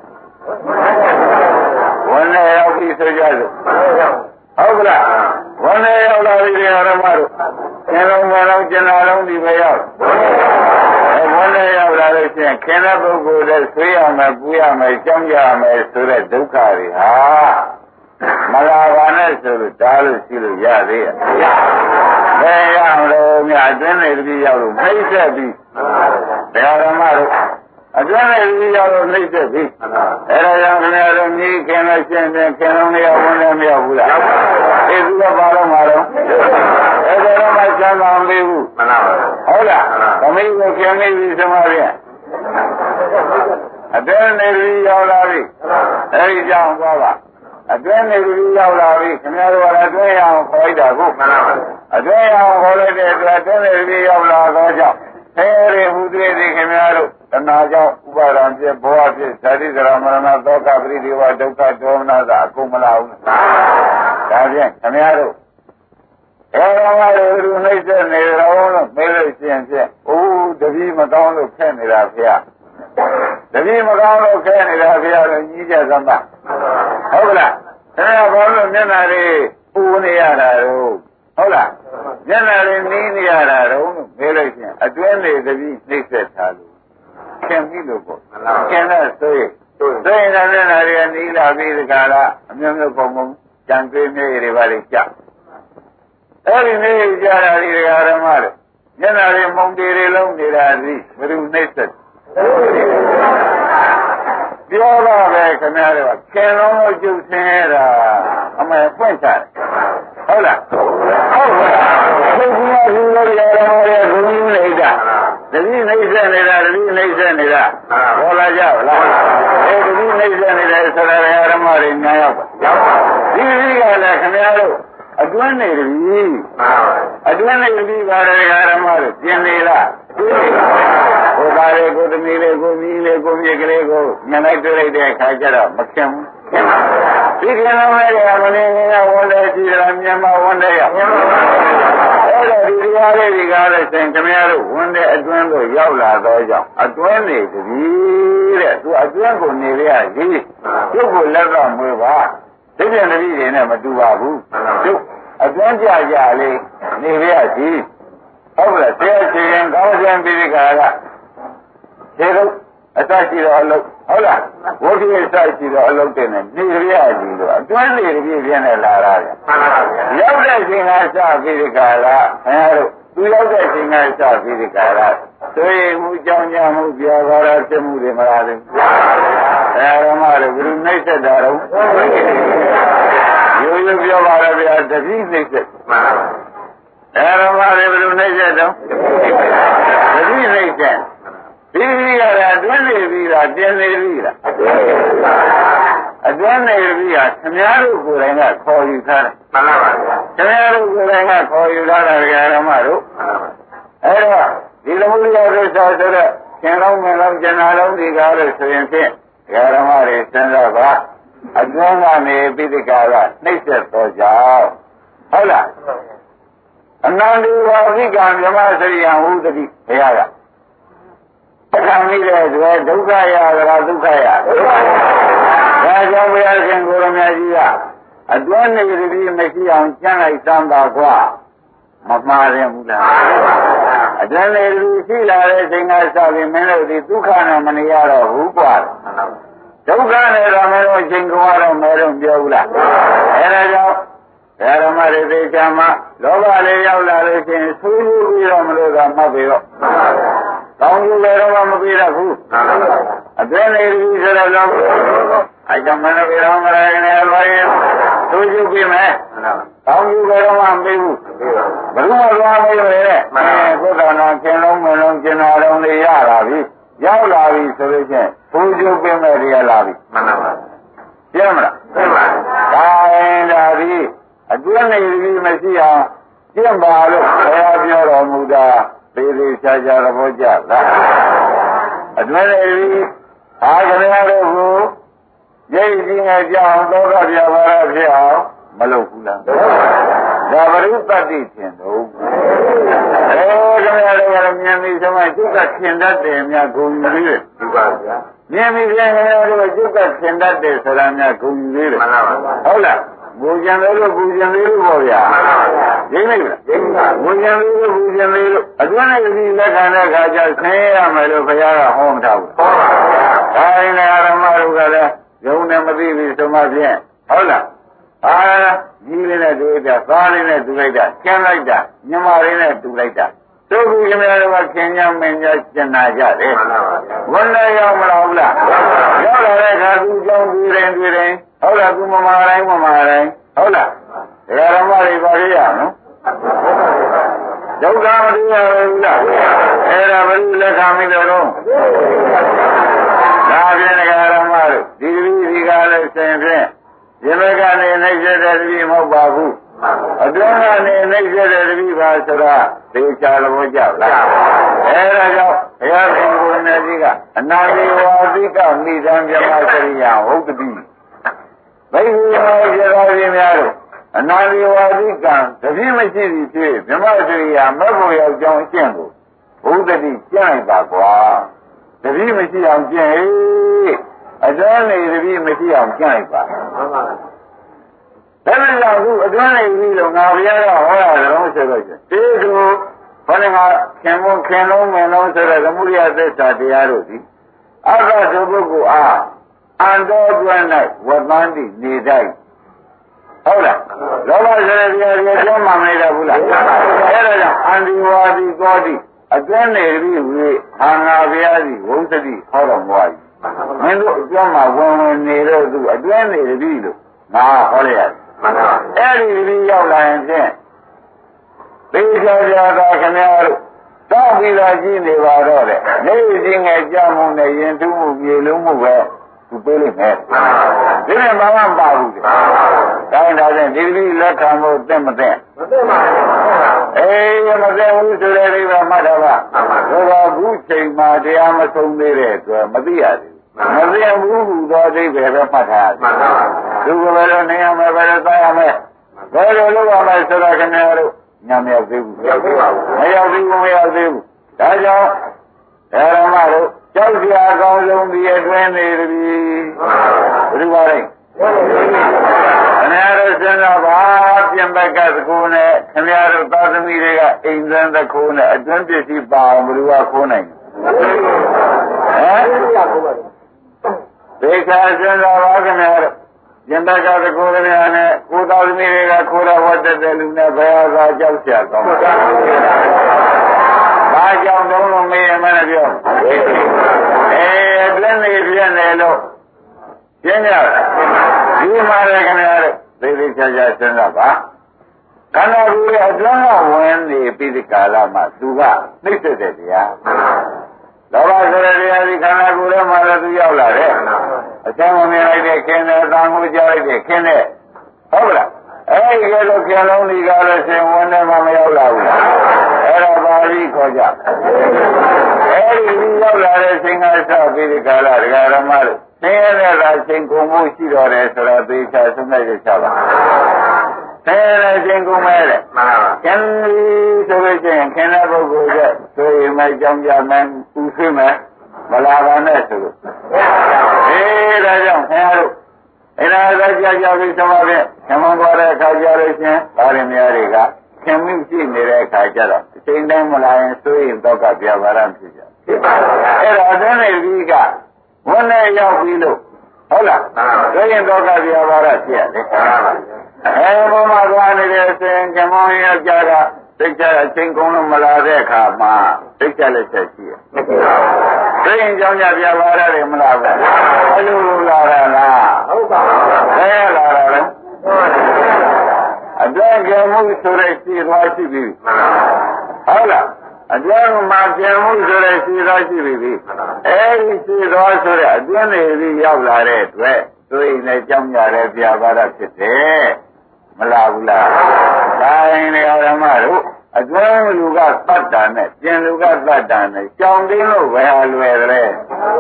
ဝန်နဲ့ရောက်ပြီဆိုကြစို့ဟုတ်ကလားဝန်နဲ့ရောက်လာပြီဓမ္မတို့ခင်လုံးမလုံးကျင်တာလုံးဒီပဲရောက်ဝန်နဲ့ရောက်လာလို့ရှိရင်ခင်တဲ့ပုဂ္ဂိုလ်တွေဆွေးရမယ်ပူရမယ်ကြောင်းကြရမယ်ဆိုတဲ့ဒုက္ခတွေဟာမလာပါနဲ့ဆိုလို့ဒါလို့ရှိလို့ရသေးရဲ့ဘယ်ရောက်လို့မြတ်အတွင်းနေပြီးရောက်လို့နှိမ့်ဆက်ပြီးတရားဓမ္မတို့အတွင်းနေပြီးရောက်လို့နှိမ့်ဆက်ပြီးအဲဒါကြောင့်ခင်ဗျားတို့ညီခင်လို့ရှင်းပြန်ခင်လုံးလေးဝင်လည်းမရောက်ဘူးလားအေးသူကပါတော့မှာတော့အဲဒါတော့မှစမ်းပါမပေးဘူးမှန်ပါပါဟုတ်လားသမီးကိုခင်နေပြီဆိုမှပြန်အတွင်းနေပြီးရောက်လာပြီအဲဒီကြောင့်သွားပါအတွင်းနေပြီးရောက်လာပြီခင်ဗျားတို့ကလည်းအတွင်းရအောင်ခေါ်လိုက်တာကိုမှန်ပါပါအတွင်းရအောင်ခေါ်လိုက်တဲ့အတွက်အတွင်းနေပြီးရောက်လာတော့ကြောင့်ဆဲရဟူသေးသည်ခင်ဗျားတို့တဏှာကြောင့်ဥပါဒံဖြစ်ဘဝဖြစ်ဇာတိဇရာမရဏသောကပရိဒေဝဒုက္ခဒေါမနသာအကုန်မလာဘူးဒါဖြင့်ခင်ဗျားတို့အဲဒါမှလည်းသူနှိမ့်ဆက်နေတော့လို့မေးလို့ရှိရင်ဖြင့်အိုးတပည့်မကောင်းလို့ခက်နေတာဖေရတပည့်မကောင်းလို့ခက်နေတာဖေရလို့ကြီးကြသမ်းပါဟုတ်ကလားအဲဒါဘာလို့မျက်နှာလေးပူနေရတာတော့ဟုတ်လားမျက်နှာလေးနီးနေရတာတော့လို့မေးလို့ရှိရင်အတွင်းနေတပည့်နှိမ့်ဆက်ထားလို့ခင်ပြီလို့ပေါ့ခင်တဲ့ဆိုရင်ဆိုရင်လည်းမျက်နှာလေးနီးလာပြီးဒီကလာအမျိုးမျိုးပုံပုံကြံတွေးမြေတွေပါလေကြအဲ့ဒီနေကြတာဒီဓမ္မတွေမျက်နှာတွေမုံတေတွေလုံးနေတာဒီဘယ်သူနှိမ့်ဆက်ပြောတော့ပဲခင်ဗျားတို့ကခင်လုံးလို့ကျုပ်ဆင်းရတာအမေပွင့်ချတယ်ဟုတ်လားဟုတ်ပါဘူးဘုရားရှင်တို့ရတော်ရဲ့ဘုရားနေတာတတိနှိမ့်ဆက်နေတာတတိနှိမ့်ဆက်နေတာဟောလာကြလားအဲတတိနှိမ့်ဆက်နေတယ်ဆိုတာဓမ္မတွေညာရောက်ပါဒီဒီကလည်းခင်ဗျားတို့အအတွင်းနေပြီအတွင်းနေပြီပါရဓမ္မတို့ကျင်နေလားဟိုသားလေးကိုသမီးလေးကိုကြီးလေးကိုမြေကလေးကိုညနေတွေ့လိုက်တဲ့အခါကျတော့မခင်ဘူးဒီကနေ့မဲ့ကမင်းကဝန်တယ်ကြည့်ရမြန်မာဝန်တယ်ရအဲ့တော့ဒီတရားလေးတွေကလည်းစင်ခင်ဗျားတို့ဝန်တဲ့အတွင်းကိုရောက်လာတော့ကြောင့်အတွင်းနေပြီတဲ့သူအတွင်းကိုနေရကြီးသူ့ကိုလက်တော့မွေးပါဒီပြန်တတိတွေနဲ့မတူပါဘူးသူအတွင်းကြကြလေးနေရကြီးဟုတ်လားဆရာရှင်ကောင်းခြင်းပိဋကကခြေတော့အစရှိတော့အလုပ်ဟုတ်လားဝိဓိအစရှိတော့အလုပ်တင်နေနေရကြီးလို့အတွင်းနေတပြည့်ပြင်းနေလာတာဗျရောက်တဲ့ချိန်ကစပိဋကလားအဲတို့သူရောက်တဲ့ချိန်ကစပိဋကလားသွေးမှုကြောင့်ညမှုပြောပါတော့ဖြစ်မှုတွေမလားလေအဲဓမ္မတို့ဘုရုနှိမ့်ဆက်တာတော့ရိုးရိုးပြောပါတော့ဗျာတတိနှိမ့်ဆက်အဲဓမ္မတွေဘုရုနှိမ့်ဆက်တော့တတိနှိမ့်ဆက်ဒီဒီကလည်းအတွင်းနေပြီလားပြင်နေပြီလားအတွင်းနေပြီကခမည်းတော်ကိုယ်တိုင်ကခေါ်ယူထားတယ်မှန်ပါပါခမည်းတော်ကိုယ်တိုင်ကခေါ်ယူထားတာဓမ္မတို့အဲ့တော့ဒီလိုမျိုးရသစ္စာဆိုတော့ရှင်လုံးမလုံးကျန်တာလုံးဒီကားလို့ဆိုရင်ဖြင့်ဓမ္မတွေစဉ်းစားပါအတွင်းကနေပိဋကကနှိမ့်ဆက်တော့ကြောင်းဟုတ်လားအနန္တိဝါသိကံမြမစရိယဟုတတိဘုရားကခံမိတဲ့အတွက်ဒုက္ခရသလားဒုက္ခရဒုက္ခရဒါကြောင့်ဘုရားရှင်ကိုရမကြီးကအတွင်းနေပြီးမရှိအောင်ကျမ်းလိုက်စမ်းပါကွာမမှားရင်ဘူးလားအတွင်းနေပြီးရှိလာတဲ့ချိန်ကစပြီးမင်းတို့ဒီဒုက္ခနဲ့မနေရတော့ဘူးကွာဒုက္ခနဲ့တော့မင်းတို့ချိန်ကွာတော့မင်းတို့ပြောဘူးလားအဲဒါကြောင့်ဓမ္မတွေသိချာမှလောဘလေးရောက်လာလို့ရှိရင်ဆူးယူပြီးတော့မလို့ကမှတ်ပြီးတော့ကောင်းကျိုးလည်းတော့မပြီးတော့ဘူးအတွင်းနေပြီဆိုတော့လောအဲကြောင့်မင်းတို့ရောင်းကြရနေပါရင်ဆူးယူပြီးမယ်ကောင်းကျိုးလည်းတော့မပြီးဘူးဘယ်လိုမှသွားမလို့လေအဲဘုရားနာကျင်လုံးမလုံးကျင်နာလုံးလေးရလာပြီရောက်လာပြီဆိုလို့ချင်းဆူးယူပြီးမယ်ရလာပြီမှန်ပါပါပြမလားပြပါဒါရင်ဒါဒီအတွင်းနေပြီမရှိအောင်ကျင့်ပါလို့ဘုရားပြောတော်မူတာသေးသေးချာချာသဘောကျလားအတွင်းနေပြီအာခရယာတို့ကိုရိပ်ကြီးငယ်ကြောင်းသောကပြပါရဖြစ်အောင်မလုပ်ဘူးလားဒါပရိသတ်တိထင်တော့အဲခရယာတို့ကမြင်ပြီဆိုမှကျုပ်ကထင်တတ်တယ်များဂုဏ်ယူသေးတယ်ဒီပါဗျာမြင်ပြီခရယာတို့ကကျုပ်ကထင်တတ်တယ်ဆိုတာများဂုဏ်ယူသေးတယ်မှန်ပါပါဟုတ်လားဘူဇံလေးလို့ဘူဇံလေးလို့ပေါ့ဗျာရင်းလိုက်လားရင်းပါဘူဇံလေးလို့ဘူဇံလေးလို့အတွင်းနဲ့ဒီလက်ခံတဲ့အခါကျဆင်းရမယ်လို့ဘုရားကဟောမထားဘူးဟောပါဗျာဒါရင်လည်းဓမ္မတို့ကလည်းယုံနဲ့မသိဘူးဆိုမှဖြင့်ဟုတ်လားအာကြီးလေးနဲ့တွေ့တာသားလေးနဲ့တွေ့လိုက်တာကျန်လိုက်တာညမလေးနဲ့တွေ့လိုက်တာတို့ကူခင်ဗျားတို့ကခင်ညာမင်းညာကျင်နာကြတယ်မှန်ပါဗျာဝန်လည်းရောက်မလားဘူးလားရောက်လာတဲ့အခါသူကြောင်းတွေ့တယ်တွေ့တယ်ဟုတ်လားသူမမာတိုင်းမမာတိုင်းဟုတ်လားဒကာဓမ္မတွေပါရရနော်ဒုက္ခမတရားဘူးလားအဲ့ဒါဘယ်လိုလက်ခံမိတော့ဒါဖြင့်ဒကာဓမ္မတို့ဒီလိုဒီကားလဲဆင်ဖြင့်ဒီဘက်ကနေနှိမ့်ဆက်တဲ့တပည့်မဟုတ်ပါဘူးအတွင်းကနေနှိမ့်ဆက်တဲ့တပည့်ပါဆိုတာသေချာလို့ကြလားအဲ့ဒါကြောင့်ဘုရားရှင်ကိုယ်နဲ့ကြီးကအနာတိဝါသိကမိသံမြမစရိယဟုတ်တည်းဘိက္ခုမောကျေသာပြင်းများတို့အနာတိဝါသိကံတပြည့်မရှိသည်ဖြစ်မြမစရိယမဟုတ်ရောက်ကြောင်းအကျင့်ကိုဘုဒ္ဓတိကျင့်လိုက်ပါကွာတပြည့်မရှိအောင်ကျင့်ဟေ့အတွင်းနေတပြည့်မရှိအောင်ကျင့်လိုက်ပါမှန်ပါဒါပေမဲ့အခုအတွင်းနေပြီလို့ငါဘုရားကဟောရတယ်တော့ဆိုတော့ဒီလိုဘာလဲငါခင်မခင်လုံးမလုံးဆိုတဲ့သမုဒိယသစ္စာတရားတို့ဒီအဘဆိုပုဂ္ဂိုလ်အားအန္တောတွန်း၌ဝတ္တန်တိနေတိုင်းဟုတ်လားလောဘဆိုတဲ့တရားတွေပြောမှမလိုက်ဘူးလားအဲ့ဒါကြောင့်အန္တိဝါဒီကောတိအတွင်းနေပြီဝေအာငါဘုရားကြီးဝုသတိဟောတော်မူပါ၏မင်းတို့အကျောင်းမှာဝင်ဝင်နေတော့သူအတွင်းနေပြီလို့ငါဟောလိုက်ရတယ်အဲ့ဒီဒီရောက်လာရင်ဖြင့်သေချာကြတာခင်ဗျားတို့တောက်ပြီးတော့ကြည့်နေပါတော့တဲ့နေချင်းငယ်ကြမှုနဲ့ရင်ထုမှုပြေလုံးမှုပဲသူပေးလိုက်မယ်ဒီနေ့ဘာမှမပါဘူးလေတိုင်းတာတဲ့ဒီလိုလက်ခံဖို့သိမသိမသိပါဘူးအေးမသိဘူးဆိုတဲ့ဒီကမှတ်တော့ကဘောဘူးချိန်မှာတရားမဆုံးသေးတဲ့အတွက်မသိရသေးဘူးမသိဘူးဟူသောအဓိပ္ပာယ်ပဲမှတ်ထားမှန်ပါဘူးသူကဘယ်လိုနေရမလဲဘယ်လိုသားရမလဲဘယ်လိုလုပ်ရမလဲဆိုတာခင်ဗျားတို့ညမရောက်သေးဘူးမရောက်သေးပါဘူးမရောက်သေးဘူးမရောက်သေးဘူးဒါကြောင့်ဓမ္မတို့ကြောက်ကြအကောင်းဆုံးဒီအတွင်းနေပြီဘယ်လိုပါလဲခင်ဗျားတို့စဉ်းစားပါပြင်ပကသကူနဲ့ခင်ဗျားတို့သာသမီတွေကအိမ်သန်းသကူနဲ့အတွင်းပစ္စည်းပါအောင်ဘယ်လိုကခိုးနိုင်ဟမ်ဒေခါစဉ်းစားပါခင်ဗျားတို့ပြင်ပကသကူခင်ဗျားနဲ့ကိုသာသမီတွေကခိုးတော့ဝတ်တဲ့လူနဲ့ဘယ်ဟာကြောက်ကြကောင်းဘာကြောင့်တော့လို့မေးရမလဲပြောအေးအတွင်းနေပြည့်နေလို့ပြင်းကြဒီမှာလည်းခင်ဗျားတို့သိသိချာချာစဉ်းစားပါခန္ဓာကိုယ်ရဲ့အတွင်းကဝင်နေပြီးဒီကာလမှာသူကနှိမ့်တဲ့တရားလောဘဆိုတဲ့တရားဒီခန္ဓာကိုယ်ထဲမှာလည်းသူရောက်လာတယ်အချမ်းဝင်လိုက်တဲ့ခင်းတဲ့အတန်ကိုကြားလိုက်တဲ့ခင်းတဲ့ဟုတ်လားအဲ့ဒီလိုခင်းလုံးဒီကားလို့ရှင်ဝင်နေမှမရောက်လာဘူးအဲ့တော့ပါဠိခေါ်ကြအဲ့ဒီရောက်လာတဲ့ချိန်ကစပြီးဒီကာလဒကာရမတို့နေရတဲ့ကချိန်ကုန်မှုရှိတော်တယ်ဆိုတော့သေချာဆုံးဖြတ်ချက်ပါဆဲတဲ့ချိန်ကုန်မဲ့တဲ့မှန်ပါကျန်ဆိုလို့ရှိရင်ခင်းတဲ့ပုဂ္ဂိုလ်ကဆိုရင်မကြောင်းကြမယ်ပူဆွေးမယ်မလာပါနဲ့ဆိုလို့အေးဒါကြောင့်ခင်ဗျားတို့အဲ့ဒါကကြာကြာပြီးသမားဖြင့်ခမန်းသွားတဲ့အခါကြလို့ရှင်ဒါရင်များတွေကခင်မိရှိနေတဲ့အခါကျတော့အချိန်တိုင်းမလာရင်ဆိုရင်တော့ကပြပါရဖြစ်ကြဖြစ်ပါဘူးအဲ့တော့အတွင်းနေပြီးကဝန်းနဲ့ရောက်ပြီလို့ဟုတ်လားဆိုရင်တော့ကပြပါရဖြစ်ရတယ်အဲဘုမသွားနေတဲ့အချိန်ကမောင်းရောက်ကြတာသိကြအချိန်ကုန်လို့မလာတဲ့အခါမှာသိကြလက်ချက်ရှိရသိရင်ကြောင်းကြပြပါရတယ်မလားဘူးအလိုလိုလာတာလားဟုတ်ပါဘူးဘယ်လာတာလဲအတွင်းကမှုဆိုတဲ့ရှိသွားရှိပြီဟုတ်လားအတွင်းမှာပြန်မှုဆိုတဲ့ရှိသွားရှိပြီအဲဒီရှိသွားဆိုတဲ့အတွင်းနေပြီးရောက်လာတဲ့အတွက်သူရင်လည်းကြောင်းကြတဲ့ပြပါရဖြစ်တယ်မလားဘူးလားဒါရင်လေဓမ္မတို့အတွင်းလူကသတ္တာနဲ့ပြင်လူကသတ္တာနဲ့ကြောင်းတင်းလို့ဘယ်ဟာလွယ်တယ်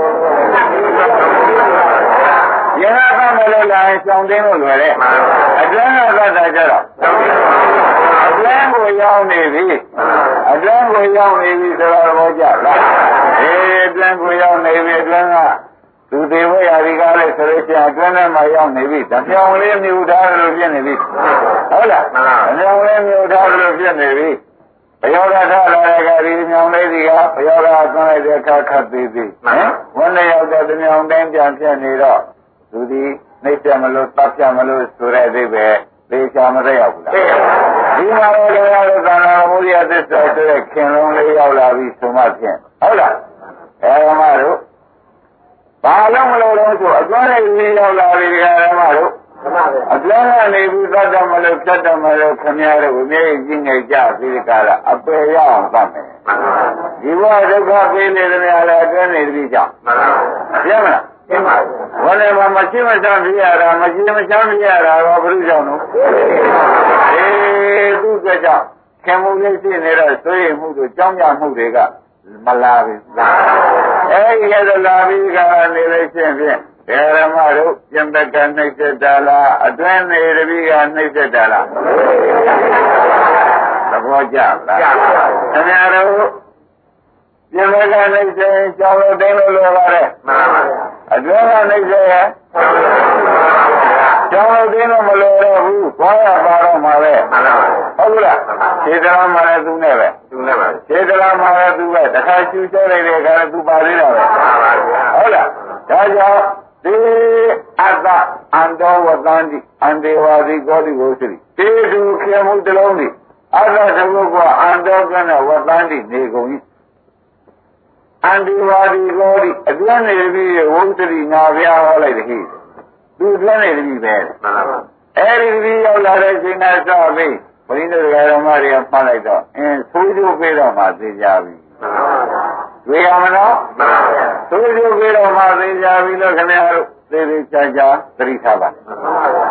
ရဟကမလို့လာရင်ကြောင်းတင်းလို့လွယ်တယ်အတွင်းကသတ္တာကြတော့အတွင်းကိုရောက်နေပြီအတွင်းကိုရောက်နေပြီဆိုတော့ဘောကြလားအေးအတွင်းကိုရောက်နေပြီအတွင်းကသူသေးဝရာဒီကားလေးဆိုလို့ရှိရင်အတွင်းထဲမှာရောက်နေပြီဓမြောင်လေးမြူထားလို့ပြည့်နေပြီဟုတ်လားဓမြောင်လေးမြူထားလို့ပြည့်နေပြီဘယောဂထလာတဲ့ကဒီမြောင်လေးဒီကဘယောဂသွန်းလိုက်တဲ့အခါခတ်သေးသေးဟမ်ဝန်းနေရောက်တဲ့ဓမြောင်တိုင်းပြန်ပြည့်နေတော့သူဒီနှိမ့်ပြမလို့တပ်ပြမလို့ဆိုတဲ့အိဗယ်သေချာမသက်ရောက်ဘူးလားဒီမှာတော့တရားတော်သာနာမုဒိယသစ္စာဆိုတဲ့ခင်လုံးလေးရောက်လာပြီဆိုမှဖြင့်ဟုတ်လားအဲမှာတို့ဘာလို့မလို့လဲဆိုအတွင်းနဲ့ကြီးရောက်လာပြီဓမ္မတို့အတွင်းကနေပြီးသတ်တယ်မလို့ဖြတ်တယ်မလို့ခင်ဗျားတို့အမြဲကြီးနေကြပြီးဒီကလာအပယ်ရအောင်သတ်မယ်ဒီဘဝဒုက္ခပေးနေတယ်များလဲအတွင်းနေပြီးကြောင့်ပြမလားပြပါဘူးဘာလဲမမရှိမချမ်းပြရတာမရှိမချမ်းပြရတာတော့ဘုရားကြောင့်လို့အေးသူကကြောင့်ခင်မှုလေးရှိနေတော့ဆွေးမှုတို့ကြောင်းကြမှုတွေကမလာဘူးအဲဒီရတော့လာပြီးကနေလို့ရှိရင်ဖြင့်ဓမ္မတို့ပြင်ပကနှိမ့်သက်တာလားအတွင်းနေတပိကနှိမ့်သက်တာလားသဘောကျလားခင်ဗျားတို့ပြင်ပကနှိမ့်သက်ကြောင်းလို့တင်းလို့လိုပါတယ်မှန်ပါဗျာအတွင်းကနှိမ့်သက်ရဲ့ကြောင်းလို့တင်းလို့မလိုတော့ဘူးဘာရပါတော့မှာပဲမှန်ပါဟုတ်လားခြေတရာမှာလည်းသူနဲ့ပဲသူနဲ့ပါခြေတရာမှာလည်းသူပဲတစ်ခါကျူးကျဲလိုက်တဲ့အခါလည်းသူပါသေးတာပဲမှန်ပါဗျာဟုတ်လားဒါကြောင့်ဒီအတ္တအန္တောဝတ္တန္တိအန္တေဝါဒီကောတိဝုစရိဒီသူခေမှုတလုံးဒီအတ္တသဘုက္ခအန္တောကနဲ့ဝတ္တန္တိနေကုန်၏အန္တေဝါဒီကောတိအတွင်းနေပြီးဝုစရိငါပြားဟောလိုက်တယ်ဟိသူအတွင်းနေပြီးပဲမှန်ပါပါအဲဒီပြီးရောက်လာတဲ့ချိန်ကစပြီးဘုန်းကြီးတို့ဓမ္မတွေကမှတ်လိုက်တော့အင်းဆိုးကျိုးပေးတော့မှသိကြပြီတွေ့ရမလားဆိုးကျိုးပေးတော့မှသိကြပြီလို့ခင်ဗျားတို့သေသေးချာချာသတိထားပါ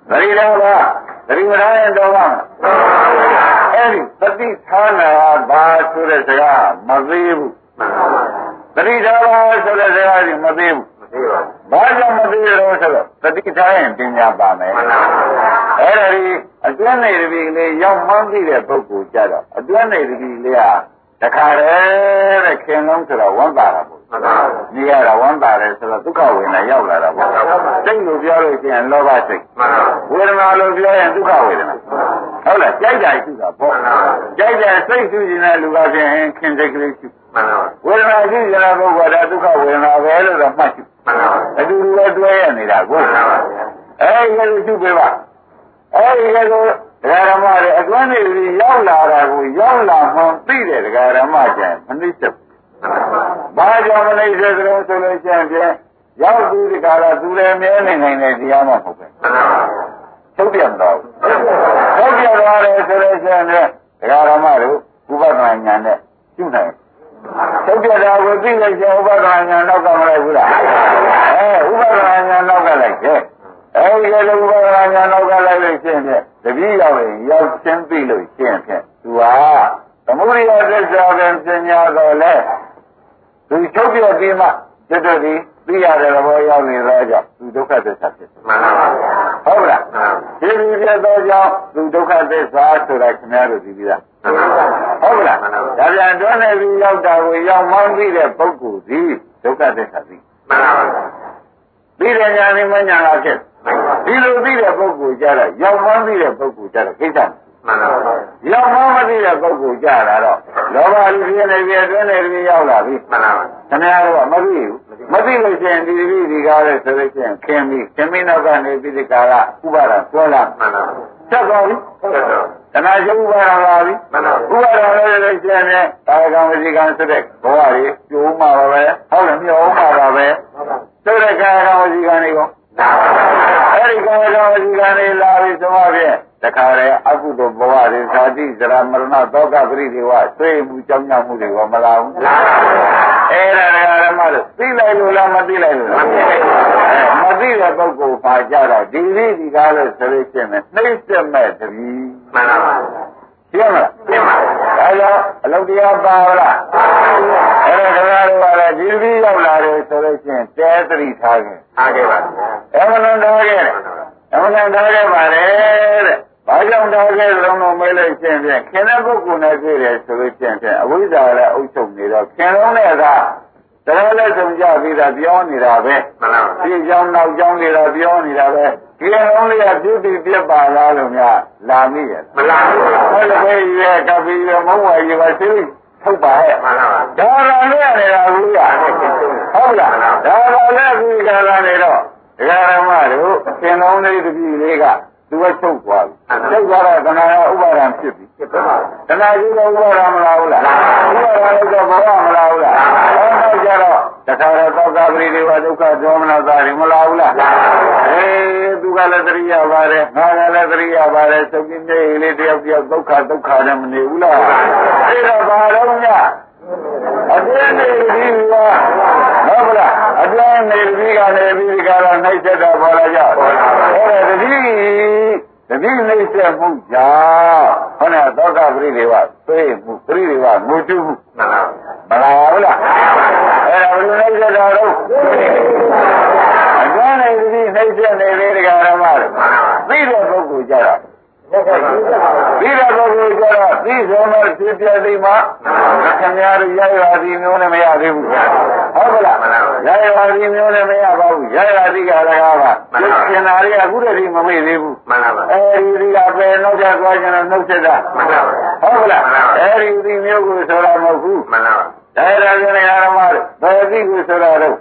သတိတော်ပါသတိမထားရင်တော့ပါအဲ့ဒီသတိထားနာဘာဆိုတဲ့စကားမသေးဘူးသတိထားပါဆိုတဲ့စကားကြီးမသေးဘူးဘာကြောင့်မသေးလို့ဆိုတော့သတိထားရင်ပညာပါမယ်အဲ့ဒါဒီအတွင်းနေတပည့်လေးရောက်မှန်းသိတဲ့ပုဂ္ဂိုလ်ကြတော့အတွင်းနေတပည့်လေးဟာတခါတည်းတဲ့ခင်လုံးဆိုတော့ဝမ်းပါတာပေါ့နေရတာဝမ်းပါတယ်ဆိုတော့ဒုက္ခဝေဒနာရောက်လာတာပေါ့စိတ်လို့ပြောလို့ရှိရင်လောဘစိတ်ဝေဒနာလို့ပြောရင်ဒုက္ခဝေဒနာဟုတ်လားကြိုက်တာရှိတာပေါ့ကြိုက်တဲ့စိတ်ရှိနေတဲ့လူကဖြင့်ခင်စိတ်ကလေးရှိဝေဒနာရှိတဲ့ပုဂ္ဂိုလ်ကဒုက္ခဝေဒနာပဲလို့တော့မှတ်ရှိအတူတူပဲတွဲရနေတာကိုအဲဒီလိုရှိပေးပါအဲဒီလိုဒကာရမတွေအကွမ်းနေပြီးရောက်လာတာကိုရောက်လာမှသိတဲ့ဒကာရမကျန်မနှိမ့်သက်ဘာကြောင့်မနှိမ့်သက်ကြလို့ဆိုလို့ရှိရင်ရောက်ပြီးဒီကလာသူလည်းမြဲနေနိုင်တဲ့တရားမှမဟုတ်ပဲထုတ်ပြတ်တော့ထုတ်ပြတ်သွားတယ်ဆိုလို့ရှိရင်ဒကာရမတို့ဥပဒနာညာနဲ့ပြုနိုင်ထုတ်ပြတ်တာကိုသိလိုက်ရင်ဥပဒနာညာနောက်ကမလိုက်ဘူးလားအဲဥပဒနာညာနောက်ကလိုက်တယ်အဲဒီလိုဥပဒနာညာနောက်ကလိုက်လို့ရှိရင်တပည့်ရောက်ရင်ရောက်ချင်းသိလို့ရှိရင်ဖြင့်သူဟာသမုဒိယသစ္စာပင်ပညာတော်လဲသူချုပ်ပြပြီးမှစိတ်တော်ဒီသိရတဲ့ဘောရောက်နေတော့ကြောင့်သူဒုက္ခသစ္စာဖြစ်တယ်မှန်ပါပါဟုတ်လားဒီဒီပြတော့ကြောင့်သူဒုက္ခသစ္စာဆိုတာခင်ဗျားတို့သိပြီလားဟုတ်လားဒါပြန်တွန်းနေပြီးရောက်တာကိုရောက်မှန်းသိတဲ့ပုဂ္ဂိုလ်ဒီဒုက္ခသစ္စာသိမှန်ပါပါသိတဲ့ညာနဲ့မညာလားဖြစ်ဒီလိုသိတဲ့ပုဂ္ဂိုလ်ကြတော့ရောက်မှန်းသိတဲ့ပုဂ္ဂိုလ်ကြတော့ကိစ္စမှန်ပါပါရောက်မှန်းမသိတဲ့ပုဂ္ဂိုလ်ကြတာတော့လောဘလူပြင်းနေပြတွင်းနေပြီးရောက်လာပြီမှန်ပါပါခင်ဗျားတို့ကမသိဘူးမသိလို့ရှိရင်ဒီဒီဒီကားလဲဆိုလို့ရှိရင်ခင်ပြီးခင်ပြီးနောက်ကနေပြီးဒီကာကဥပါဒံဆွဲလာမှန်ပါဆက်သွားပြီဟုတ်ကဲ့တဏှာရှိဥပါဒံလာပြီမှန်ပါဥပါဒံလည်းလို့ရှိရင်ကာယကံဝစီကံဆိုတဲ့ဘဝကြီးကျိုးမှာပါပဲဟုတ်တယ်မြောမှာပါပဲဆိုတဲ့ကာယကံဝစီကံတွေကိုအဲ့ဒီကာယကံဝစီကံတွေလာပြီဆိုမှဖြင့်တခါလေအကုသိုလ်ဘဝတွေဇာတိဇရာမရဏသောကပရိဒေဝဆွေးမှုကြောင်းကြမှုတွေကမလာဘူးအဲ့ဒါဓမ္မလို့သိလိုက်လို့လားမသိလိုက်လို့လားမသိတဲ့ပုဂ္ဂိုလ်ပါကြတော့ဒီလေးဒီကားလို့ဆိုလို့ရှိရင်နှိမ့်ဆက်မဲ့တပြီမှန်ပါပါရှင်းမလားရှင်းပါဒါကြောင့်အလုတ်တရားပါလားအဲ့ဒါဓမ္မတို့ကလည်းဒီပြီးရောက်လာတယ်ဆိုလို့ရှိရင်တဲသတိထားခင်ထားခဲ့ပါအဲ့မလုံးထားခဲ့အမှန်တရားခဲ့ပါလေတဲ့ဘာကြောင့်ထားခဲ့လုံးလုံးမေးလို့ရှိရင်ဖြင့်ခင်တဲ့ပုဂ္ဂိုလ်နဲ့တွေ့တယ်ဆိုလို့ရှိရင်ဖြင့်အဝိဇ္ဇာလည်းအုပ်ချုပ်နေတော့ခင်လုံးနဲ့ကတရားလက်ဆုံးကြပြီးတာပြောနေတာပဲမှန်ပါဘူးဒီကြောင့်နောက်ကြောင့်နေတာပြောနေတာပဲဒီလုံးလေးကပြုပြီးပြတ်ပါလားလို့များလာမိရဲ့မလာဘူးဘယ်လိုပဲရဲကပ်ပြီးရမုံဝါရီပါသိထုတ်ပါရဲ့မှန်ပါဘူးဒါတော်လေးနေတာဘူးရဟုတ်လားဒါတော်လေးပြီးကြတာနေတော့ဒကာရမတို့ရှင်လုံးလေးတပည့်လေးကသူကချုပ်သွားပြီချုပ်သွားတော့တဏှာဥပါဒံဖြစ်ပြီဖြစ်ပါတဏှာကြီးကဥပါဒံမလားဘူးလားဥပါဒံလည်းတော့ဘောမလားဘူးလားအဲတော့ကြတော့တခါတော့သောကပရိဒေဝဒုက္ခဒေါမနတာတွေမလားဘူးလားအေးသူကလည်းသတိရပါတယ်ငါကလည်းသတိရပါတယ်သုတ်ကြီးနေလေးတယောက်တယောက်ဒုက္ခဒုက္ခနဲ့မနေဘူးလားအဲ့တော့ဘာတော့ညအပြင်းနေပြီကဟုတ်လားအပြင်းနေပြီကနေပြီးကတော့နှိမ့်ဆက်တာပေါ်လာကြအဲ့ဒါတတိတတိနှိမ့်ဆက်မှုကြောင့်ဟောနဲ့သောကပရိဒေဝသိမှုပရိဒေဝငုတုမှုမလားဟုတ်လားအဲ့ဒါဘယ်လိုနှိမ့်ဆက်တာတော့အပြင်းနေပြီနှိမ့်ဆက်နေလေတရားဓမ္မတွေသိတဲ့ပုဂ္ဂိုလ်ကြတော့ဒီလိုပုဂ္ဂိုလ်ကျတော့သိဆုံးတော့ဖြစ်ပြသိမှခင်ဗျားတို့ရရသည်မျိုးနဲ့မရသေးဘူးဟုတ်ကလားရရသည်မျိုးနဲ့မရပါဘူးရရသည်ကလည်းကားပါရှင်သာတွေကအခုတည်းကမမေ့သေးဘူးမှန်ပါပါအဲဒီဒီကပဲနောက်ကျသွားကြတော့နှုတ်ဆက်တာမှန်ပါပါဟုတ်ကလားအဲဒီဒီမျိုးကိုဆိုတာမဟုတ်ဘူးမှန်ပါပါဒါရရတဲ့ဓမ္မတွေဘယ်သိကိုဆိုတာတော့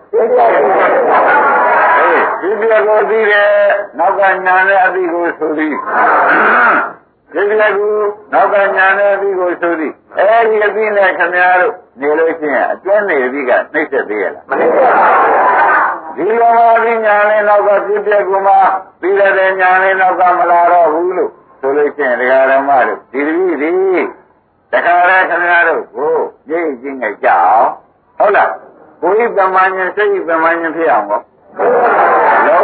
ဒီပြကိုသိတယ်နောက်ကညာနဲ့အသိကိုဆိုသည်ဒီပြကူနောက်ကညာနဲ့အသိကိုဆိုသည်အဲဒီအသိနဲ့ခင်ဗျားတို့နေလို့ရှိရင်အတွင်းနေပြီကနှိမ့်ဆက်သေးရလားမနှိမ့်ပါဘူးဒီလိုပါဒီညာနဲ့နောက်ကပြပြကူမှာပြီးတဲ့ညာနဲ့နောက်ကမလာတော့ဘူးလို့ဆိုလို့ရှိရင်ဒကာဓမ္မတို့ဒီတပည့်ဒီတခါရဲခင်ဗျားတို့ကိုရိပ်ချင်းနဲ့ကြအောင်ဟုတ်လားကိုယ်ဤပမာဏစိတ်ဤပမာဏဖြစ်အောင်ပေါ့လုံး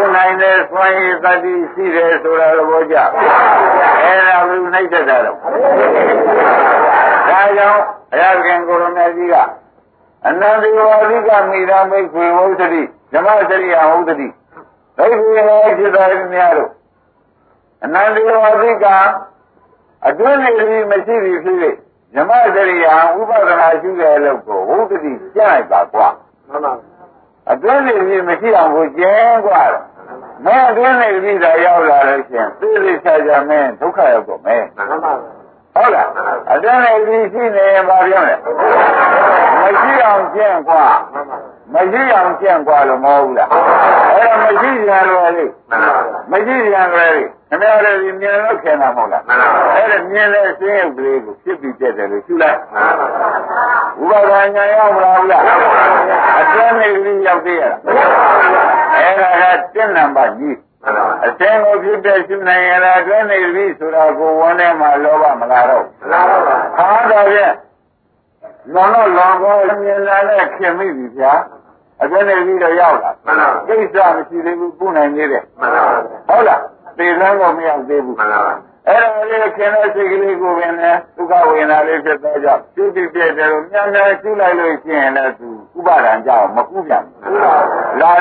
နိုင်တဲ့စွမ်းရည်တတိရှိတယ်ဆိုတာဘောကြအဲ့ဒါဘယ်လိုနှိမ့်တတ်တာလဲဒါကြောင့်ဘုရားခင်ကိုရမကြီးကအနန္တဝါဒိကမိသားမိတ်ဆွေဝုဒ္ဓတိဓမ္မစရိယဝုဒ္ဓတိဒိဋ္ဌိရောဖြစ်တော်များတို့အနန္တဝါဒိကအတွင်းနေပြီးမရှိပြီဖြစ်ဖြစ်ဓမ္မစရိယဥပဒနာရှိတဲ့လို့ကိုဝုဒ္ဓတိကြားလိုက်ပါကွာမှန်ပါအတွင်းနေပြီးမရှိအောင်ကိုကျင်းကွာမင်းအတွင်းနေပြီးသာရောက်လာလို့ရှိရင်သိသိချာချာမင်းဒုက္ခရောက်ကုန်မယ်မှန်ပါဟုတ်လားအတွင်းနေပြီးရှိနေရင်ဘာပြောလဲမရှိအောင်ကျင့်กว่าမရှိအောင်ကျင့်กว่าလို့မဟုတ်ဘူးလားအဲ့ဒါမရှိကြလို့လေမရှိကြလို့လေခင်ဗျားတို့ဒီမြင်လို့ခင်တာမဟုတ်လားအဲ့ဒါမြင်တဲ့အစင်းရုပ်ကလေးကိုဖြစ်ပြီးပြတ်တယ်လို့ရှုလိုက်ဥပါဒညာရောက်မလားဘူးလားအတွင်းနေပြီးရောက်သေးရလားအဲ့ဒါကတင့်နံပါတ်ကြီးအစင်းကိုဖြစ်တဲ့ရှုနိုင်ရလားအတွင်းနေပြီးဆိုတာကိုဝန်းထဲမှာလောဘမလာတော့မလာတော့ပါဘူးဟာတော့ဖြင့်လောလောလောကောမြင်လာတဲ့ခင်မိပြီဗျာအတွင်းနေပြီးတော့ရောက်လာမှန်ပါကိစ္စမရှိသေးဘူးပြုနိုင်သေးတယ်မှန်ပါဟုတ်လားသေလန်းတော့မရောက်သေးဘူးမှန်ပါအဲ့ဒါလေးခင်တဲ့စိတ်ကလေးကိုပင်လည်းဒုက္ခဝေဒနာလေးဖြစ်သောကြောင့်ပြုပြီးပြည့်တယ်လို့များများရှုလိုက်လို့ရှိရင်လည်းသူဥပါဒံကြောင့်မကူပြန်ဘူးလာ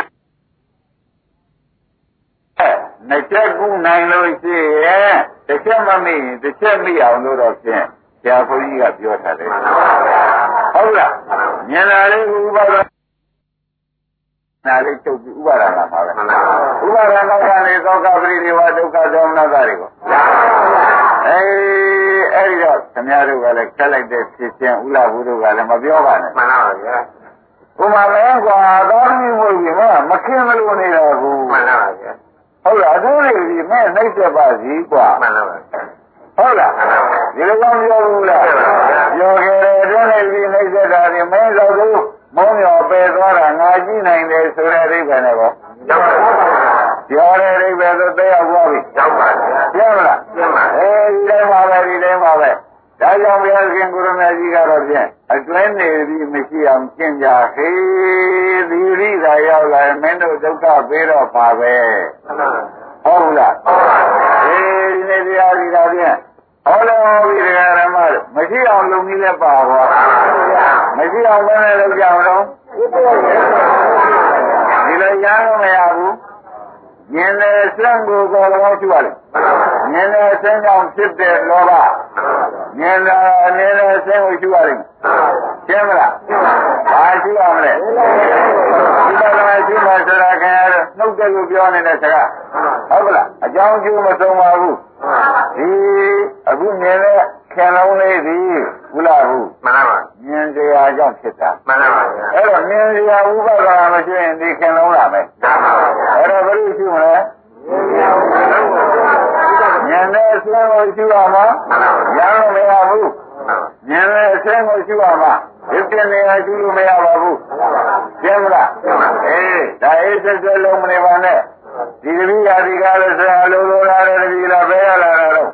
နှစ်ချက်ကူနိုင်လို့ရှိရင်တစ်ချက်မမိရင်တစ်ချက်မိအောင်လို့တော့ဖြင့်ဆရာဘုန်းကြီးကပြောထားတယ်ဟုတ်လားမြင်လာလေးဥပါဒနာလေးချုပ်ပြီးဥပါဒနာမှာပဲဥပါဒနာကနေသောကပရိဒီဝဒုက္ခသောမနတာတွေကိုအဲအဲ့ဒီတော့ခင်ဗျားတို့ကလည်းခက်လိုက်တဲ့ဖြစ်ချင်းဥလာဘူးတို့ကလည်းမပြောပါနဲ့မှန်ပါပါဗျာဥမာလဲကွာသောမိမို့ပြီးမမခင်းမလို့နေတော့ဘူးမှန်ပါဗျာဟုတ်လားအတူတူဒီမဲ့နှိမ့်ဆက်ပါစီကွာမှန်ပါပါဟုတ်လားဒီလိုကောင်းပြောဘူးလားပြောခဲ့တယ်အတွင်းနေပြီးနှိမ့်ဆက်တာဒီမင်းသောသူမုံရောပယ်သွားတာငါကြည့်နိုင်တယ်ဆိုတဲ့အိဗယ်နဲ့ပေါ့ရောက်ပါဘူးပြောတဲ့အိဗယ်ဆိုသိရောက်သွားပြီရောက်ပါဗျာပြောမလားပြောပါအဲဒီတိုင်းပါပဲဒီတိုင်းပါပဲဒါကြောင့်ဘုရားရှင်ကိုရမကြီးကတော့ဖြင့်အတွင်းနေပြီးမရှိအောင်ကျင့်ကြဟေးဒီရိသာရောက်လာမင်းတို့ဒုက္ခပေးတော့ပါပဲဟုတ်လားအေးဒီနေ့တရားဒီသာဖြင့်ဟောလို့ဒီဓမ္မမရှိအောင်လုံကြီးလည်းပါပါမရှိအောင်လည်းလုပ်ကြအောင်တော့ဒီလိုရမ်းမရဘူးဉာဏ်နဲ့စံကိုကောင်းကောင်းရှိပါလေဉာဏ်နဲ့စံကြောင့်ဖြစ်တဲ့လောဘဉာဏ်နဲ့အနေနဲ့စံကိုရှိပါလိမ့်ရှင်းမလားဘာရှိရမလဲဒီလိုရှိမှဆိုတာခင်ဗျားတို့နှုတ်တယ်လို့ပြောနေတဲ့စကားဟုတ်ကလားအကြောင်းကျိုးမဆုံးပါဘူးဒီအခုမြင်တဲ့ခင်လုံးလေးဒီဘူးလားဘူးမှန်ပါပါမြင်တရားကြောင့်ဖြစ်တာမှန်ပါပါအဲ့တော့မြင်တရားဥပဒါမရှိရင်ဒီခင်လုံးလာမယ်မှန်ပါပါအဲ့တော့ဘယ်လိုရှိမလဲမြင်တဲ့အစင်းကိုရှိရမှာရမ်းလို့မရဘူးမြင်တဲ့အစင်းကိုရှိရမှာဒီပြင်းနေရရှိလို့မရပါဘူးရှင်းမလားအေးဒါအေးဆက်ဆက်လုံးမနေပါနဲ့ဒီတပည့်ရာဒီကားလို့ဆရာလိုလိုလာတဲ့တပည့်လားဘယ်ရလာတော့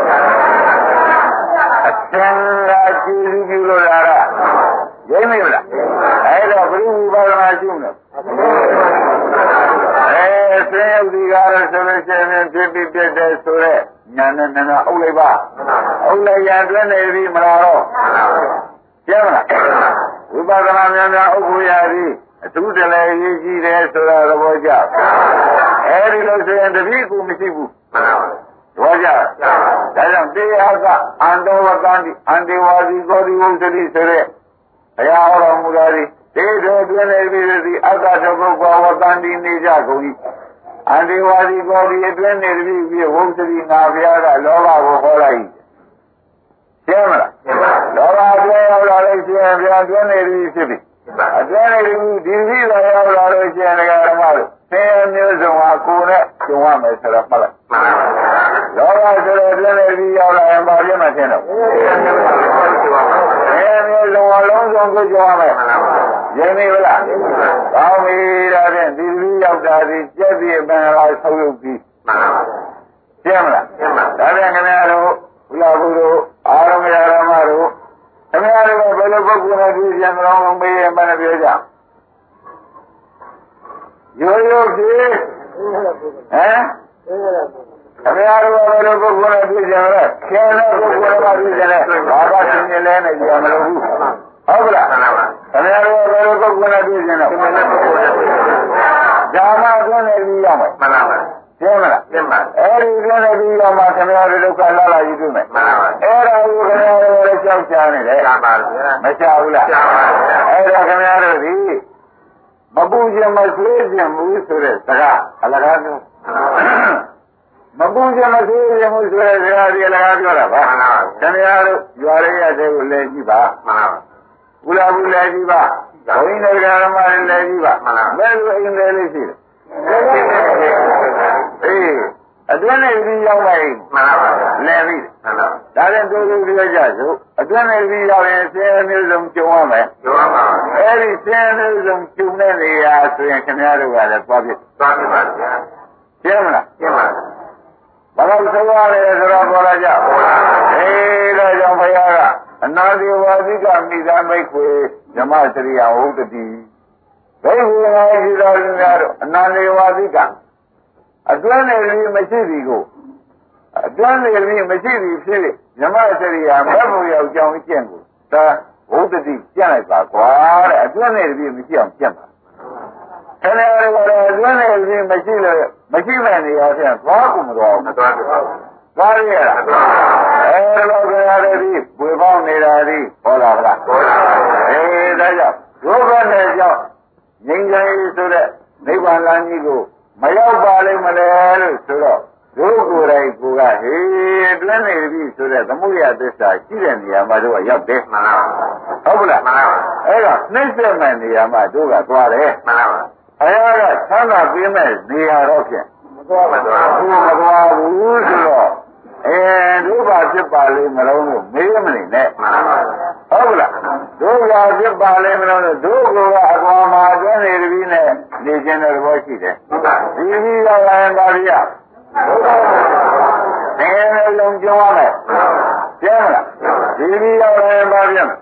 အသင်္ကာကြည့်ကြည့်လို့လာတာရိမ့်မိမလားအဲ့တော့ဘုရားဘာသာရှိမလို့အဲဆင်းရဲဒီကားလို့ဆိုလို့ရှိရင်ဖြစ်ပြီးပြတ်တယ်ဆိုတော့ညာနဲ့နာအုပ်လိုက်ပါအုပ်လိုက်ရအတွင်းနေပြီမလားတော့ကျမ်းမလားဝိပဿနာများများအုပ်ဖို့ရသည်အထူးတလည်းရေးကြည့်တယ်ဆိုတာသဘောကျအဲဒီလိုဆိုရင်တပည့်ကူမရှိဘူးသဘောကျဒါကြောင့်တရားကအန္တဝတ္တိအန္တေဝါစီသောတိဝုသတိဆိုတဲ့ဘုရားဟောတော်မူတာဒီဒေသောတွင်နေပြီးသည်အတ္တတပုဂ္ဂဝဝတ္တိနေကြကုန်၏အန္တေဝါစီသောတိအတွင်းနေပြီးပြီးဝုသတိငါဘုရားကလောဘကိုဟောလိုက်ရှင်းမလားလောဘအတွင်းရောက်လာလို့ရှိရင်ဘုရားတွင်နေပြီးဖြစ်ပြီအတွင်းနေပြီးဒီဒီသာရောက်လာလို့ရှိရင်ဓမ္မတို့ဆင်းရဲမျိုးစုံဟာကိုယ်နဲ့ကျုံရမယ်ဆိုတော့မှတ်လိုက်လောဘဆိုတဲ့အတွင်းနေပြီးရောက်လာရင်ဘာဖြစ်မှချင်းတော့ဆင်းရဲမျိုးစုံအလုံးစုံကိုကျုံရမယ်ရင်းနေဗလားကောင်းပြီဒါဖြင့်ဒီဒီရောက်တာဒီကြက်ပြီးအပင်လာဆုပ်ယုတ်ပြီးရှင်းမလားဒါဖြင့်ခင်ဗျားတို့ဘုရားဘုရားအာရမရဓမ္မတို့ခင်ဗျားတို့ဘယ်လိုပုဂ္ဂိုလ်နဲ့ဒီပြန်တော်မေးရင်မနဲ့ပြောကြရိုးရိုးဖြင့်ခင်ဗျားတို့ကဘယ်လိုပုဂ္ဂိုလ်နဲ့တွေ့ကြလဲခင်တဲ့ပုဂ္ဂိုလ်နဲ့တွေ့ကြလဲဘာသာသင်ခြင်းလဲနဲ့ကြံမလို့ဘူးဟုတ်ကလားခင်ဗျားတို့ကဘယ်လိုပုဂ္ဂိုလ်နဲ့တွေ့ကြလဲဓမ္မသွင်းနေပြီးရမယ်မှန်ပါပါရှင်းမလားရှင်းပါအဲ့ဒီသွင်းနေပြီးရမှာခင်ဗျားတို့ဒုက္ခလာလာယူတွေ့မယ်မှန်ပါပါအဲ့ဒါကိုခင်ဗျားတို့လည်းကြောက်ကြနေတယ်မှန်ပါဗျာမကြောက်ဘူးလားကြောက်ပါဗျာအဲ့ဒါခင်ဗျားတို့ဒီမပူခြင်းမဆွေးခြင်းဘူးဆိုတဲ့စကားအလကားပြောမပူခြင်းမဆွေးခြင်းဘူးဆိုတဲ့စကားဒီအလကားပြောတာပါမှန်ပါပါခင်ဗျားတို့ရွာရဲရတဲ့ကိုလည်းကြည့်ပါမှန်ပါပါဘူးလားဘူးလည်းကြည့်ပါဘုန်းကြီးတွေကဓမ္မတွေလည်းကြည့်ပါမှန်ပါဘယ်လိုအိမ်လေးလေးရှိတယ်အေးအတွင်းနဲ့ပြီးရောက်လိုက်မှန်ပါပါလဲပြီမှန်ပါဒါနဲ့တို့တို့ပြောကြစို့အတွင်းနဲ့ပြီးရောက်ရင်ဆင်းရဲမျိုးစုံကြုံရမယ်ကြုံရပါဘူးအဲ့ဒီဆင်းရဲမျိုးစုံကြုံတဲ့နေရာဆိုရင်ခင်ဗျားတို့ကလည်းသွားပြသွားပြပါဗျာရှင်းမလားရှင်းပါဘာလို့ဆိုရလဲဆိုတော့ပေါ်လာကြအေးဒါကြောင့်ဘုရားကအနာဒီဝါသိကမိသားမိတ်ခွေဓမ္မစရိယဟုတ်တိဘယ်ဟူလာရှိတော်များတို့အနာဒီဝါသိကအတွင်းနေပြီးမရှိသည်ကိုအတွင်းနေပြီးမရှိသည်ဖြစ်ဓမ္မစရိယမတ်ဖို့ရောက်ကြောင်းကျင့်ကိုဒါဟုတ်တိကျင့်လိုက်ပါကွာတဲ့အတွင်းနေပြီးမရှိအောင်ကျင့်ပါဆယ်နေကတော့အတွင်းနေပြီးမရှိလို့မရှိမဲ့နေရာဖြင့်သွားကုန်မတော်ဘူးမသွားဘူးသွားရရအဲလိုကြရတယ်ဒီဝေပေါင်းနေတာဒီဟောလားဗလားဟောလားအေးဒါကြောင့်ဒုက္ခနဲ့ကြောင့်ငြိမ်းချမ်းရေးဆိုတဲ့နိဗ္ဗာန်လမ်းကြီးကိုမရောက်ပါလိမ့်မလဲလို့ဆိုတော့ဒုကိုယ်တိုင်ကိုကဟေးတွင်းနေပြီဆိုတဲ့သမုဒယသစ္စာရှိတဲ့နေရာမှာတို့ကရောက်တယ်မှန်ပါဟုတ်ဘူးလားမှန်ပါအဲ့တော့နှိမ့်ဆက်မဲ့နေရာမှာတို့ကသွားတယ်မှန်ပါအရာကသမ်းသာပြင်းမဲ့နေရာတော့ဖြင့်မသွားမသွားဘူးမသွားဘူးဆိုတော့အဲတို့ဘာဖြစ်ပါလိမ့်မလို့မေးမနေနဲ့မှန်ပါဟုတ်လားတို့ဘာဖြစ်ပါလိမ့်မလို့တို့ကအကွာမှာတွင်းနေပြီနဲ့နေခြင်းတဲ့ဘောရှိတယ်ဒီကြီးရောက်လာရင်ပါဗျာနေလုံးကြောင်းရမယ်ကျင်းလားဒီကြီးရောက်လာရင်ပါဗျာ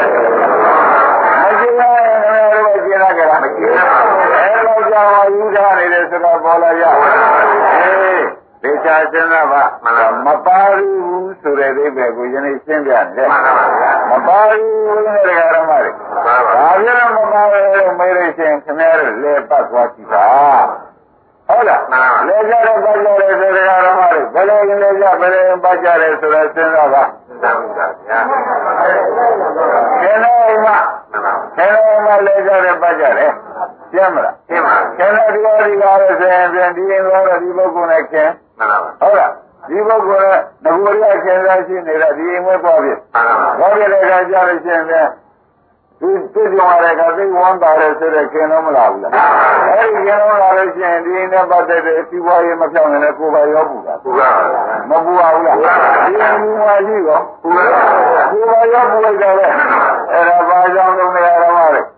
မရှိရင်တို့ကျင်းရကြလားမရှိအဲလိုကြောင့်ယူထားနေတယ်ဆိုတော့ပေါ်လာရအေးဒေချာစဉ်းစားပါမပါဘူးဆိုတဲ့အိဗယ်ကိုယနေ့ရှင်းပြတယ်မပါဘူးတဲ့ဓမ္မတွေဒါပြတော့မပါဘူးလို့မေးလို့ရှိရင်ခင်ဗျားတို့လဲပတ်သွားကြည့်ပါဟုတ်လားလဲကြတော့ပတ်ကြတယ်ဆိုတဲ့ဓမ္မတွေဘယ်လိုလဲကြဘယ်လိုပတ်ကြတယ်ဆိုတော့စဉ်းစားပါသံဃာဗျာခင်ဗျားမှာခင်ဗျားမှာလဲကြတယ်ပတ်ကြတယ်ရှင်းမလားရှင်းပါခင်ဗျားဒီလိုဒီကားလို့ဆိုရင်ဒီရင်တော့ဒီပုဂ္ဂိုလ်နဲ့ခင်မှန်ပါဟုတ်လားဒီပုဂ္ဂိုလ်ကငကိုရဆင်းရဲရှိနေတဲ့ဒီအိမ်ဝဲပေါ်ပြီမှန်ပါဘာဖြစ်လဲကကြားလို့ရှိရင်ဒီသိကြရတဲ့ကသိဝမ်းတာတဲ့ဆိုတဲ့ခင်တော့မလားဘူးလားအဲဒီခင်တော့လာလို့ရှိရင်ဒီနဲ့ပတ်သက်တဲ့စီးပွားရေးမပြောင်းနေတဲ့ကိုယ်ပါရောပူတာပူပါမပူပါဘူးလားဒီမူဝါကြီးရောပူပါကိုယ်ပါရောပူလိုက်တယ်အဲ့ဒါဘာကြောင့်လို့မရတော့ပါလဲ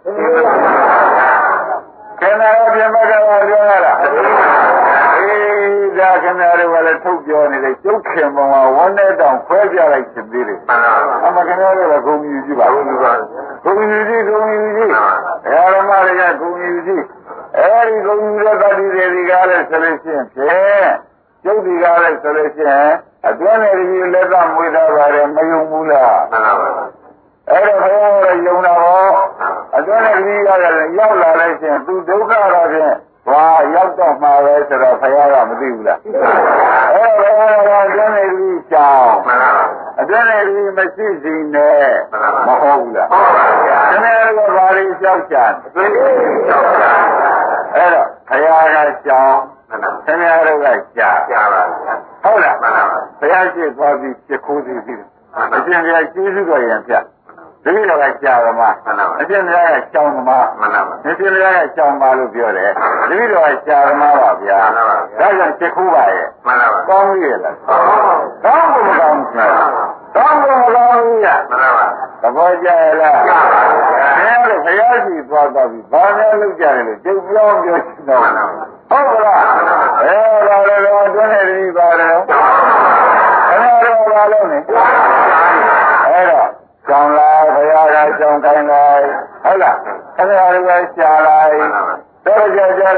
ခင်ဗျားတို့ပြင်မဲ့ကြတာပြောရတာအေးဒါခင်ဗျားတို့ကလည်းထုတ်ပြောနေတယ်ကျုပ်ခင်ပေါ်မှာဝန်းနဲ့တောင်ခွဲပြလိုက်ခြင်းသေးတယ်မှန်ပါအမခင်ဗျားတို့ကဂုံယူကြည့်ပါဂုံယူပါဂုံယူကြည့်ဂုံယူကြည့်ဓမ္မတွေကဂုံယူကြည့်အဲဒီဂုံယူတဲ့တတိတွေကလည်းဆိုလို့ရှိရင်ဖြင့်ကျုပ်ဒီကားလည်းဆိုလို့ရှိရင်အတွင်းနေပြီးလက်သမွေးထားပါတယ်မယုံဘူးလားမှန်ပါပါအဲ့တော့ဘုရားကယုံတာဟောအတွင်းနဲ့ကြီးရတယ်ရောက်လာလို့ရှိရင်သူဒုက္ခတော့ဖြင့်ဘာရောက်တော့မှာပဲဆိုတော့ဘုရားကမသိဘူးလားအဲ့တော့ဘုရားကအတွင်းနဲ့ကြီးချောင်းအတွင်းနဲ့ကြီးမရှိစီနဲ့မဟုတ်ဘူးလားဟုတ်ပါဗျာဒီနေ့ကဘာတွေလျှောက်ချာအတွင်းနဲ့လျှောက်ချာအဲ့တော့ဘုရားကချောင်းခင်ဗျားတို့ကရှားရှားပါဟုတ်လားမှန်ပါပါဘုရားရှိသွားပြီးချက်ခိုးသေးသေးတယ်အရှင်ဘုရားကျေးဇူးတော်ရင်ဖြတ်တတိတော်ကရှားကမှအရှင်ဘုရားကရှောင်းကမှမှန်ပါပါအရှင်ဘုရားကရှောင်းပါလို့ပြောတယ်တတိတော်ကရှားကမှပါဗျာမှန်ပါပါဒါကြောင့်ချက်ခိုးပါရဲ့မှန်ပါပါကောင်းပြီလားကောင်းဘူးမကောင်းဘူးကောင်းဘူးမကောင်းဘူးညမှန်ပါပါသဘောကျရလားမှန်ပါပါဘုရားတို့ဘုရားရှိသွားတော့ပြီဘာများလုပ်ကြတယ်လို့ကျုပ်ပြောပြောရှင်းတော့ဟုတ်ကလားအဲဒါလည်းတော့တွန်းနေပြီပါတယ်အဲ့တော့ဘာလို့လဲအဲ့တော့ကြောင်လာဘုရားကကြောင်ကိုင်းလိုက်ဟုတ်လားအဲ့ဒါလည်းရှားလိုက်တော့ကြာကြာရင်ကြီးလေး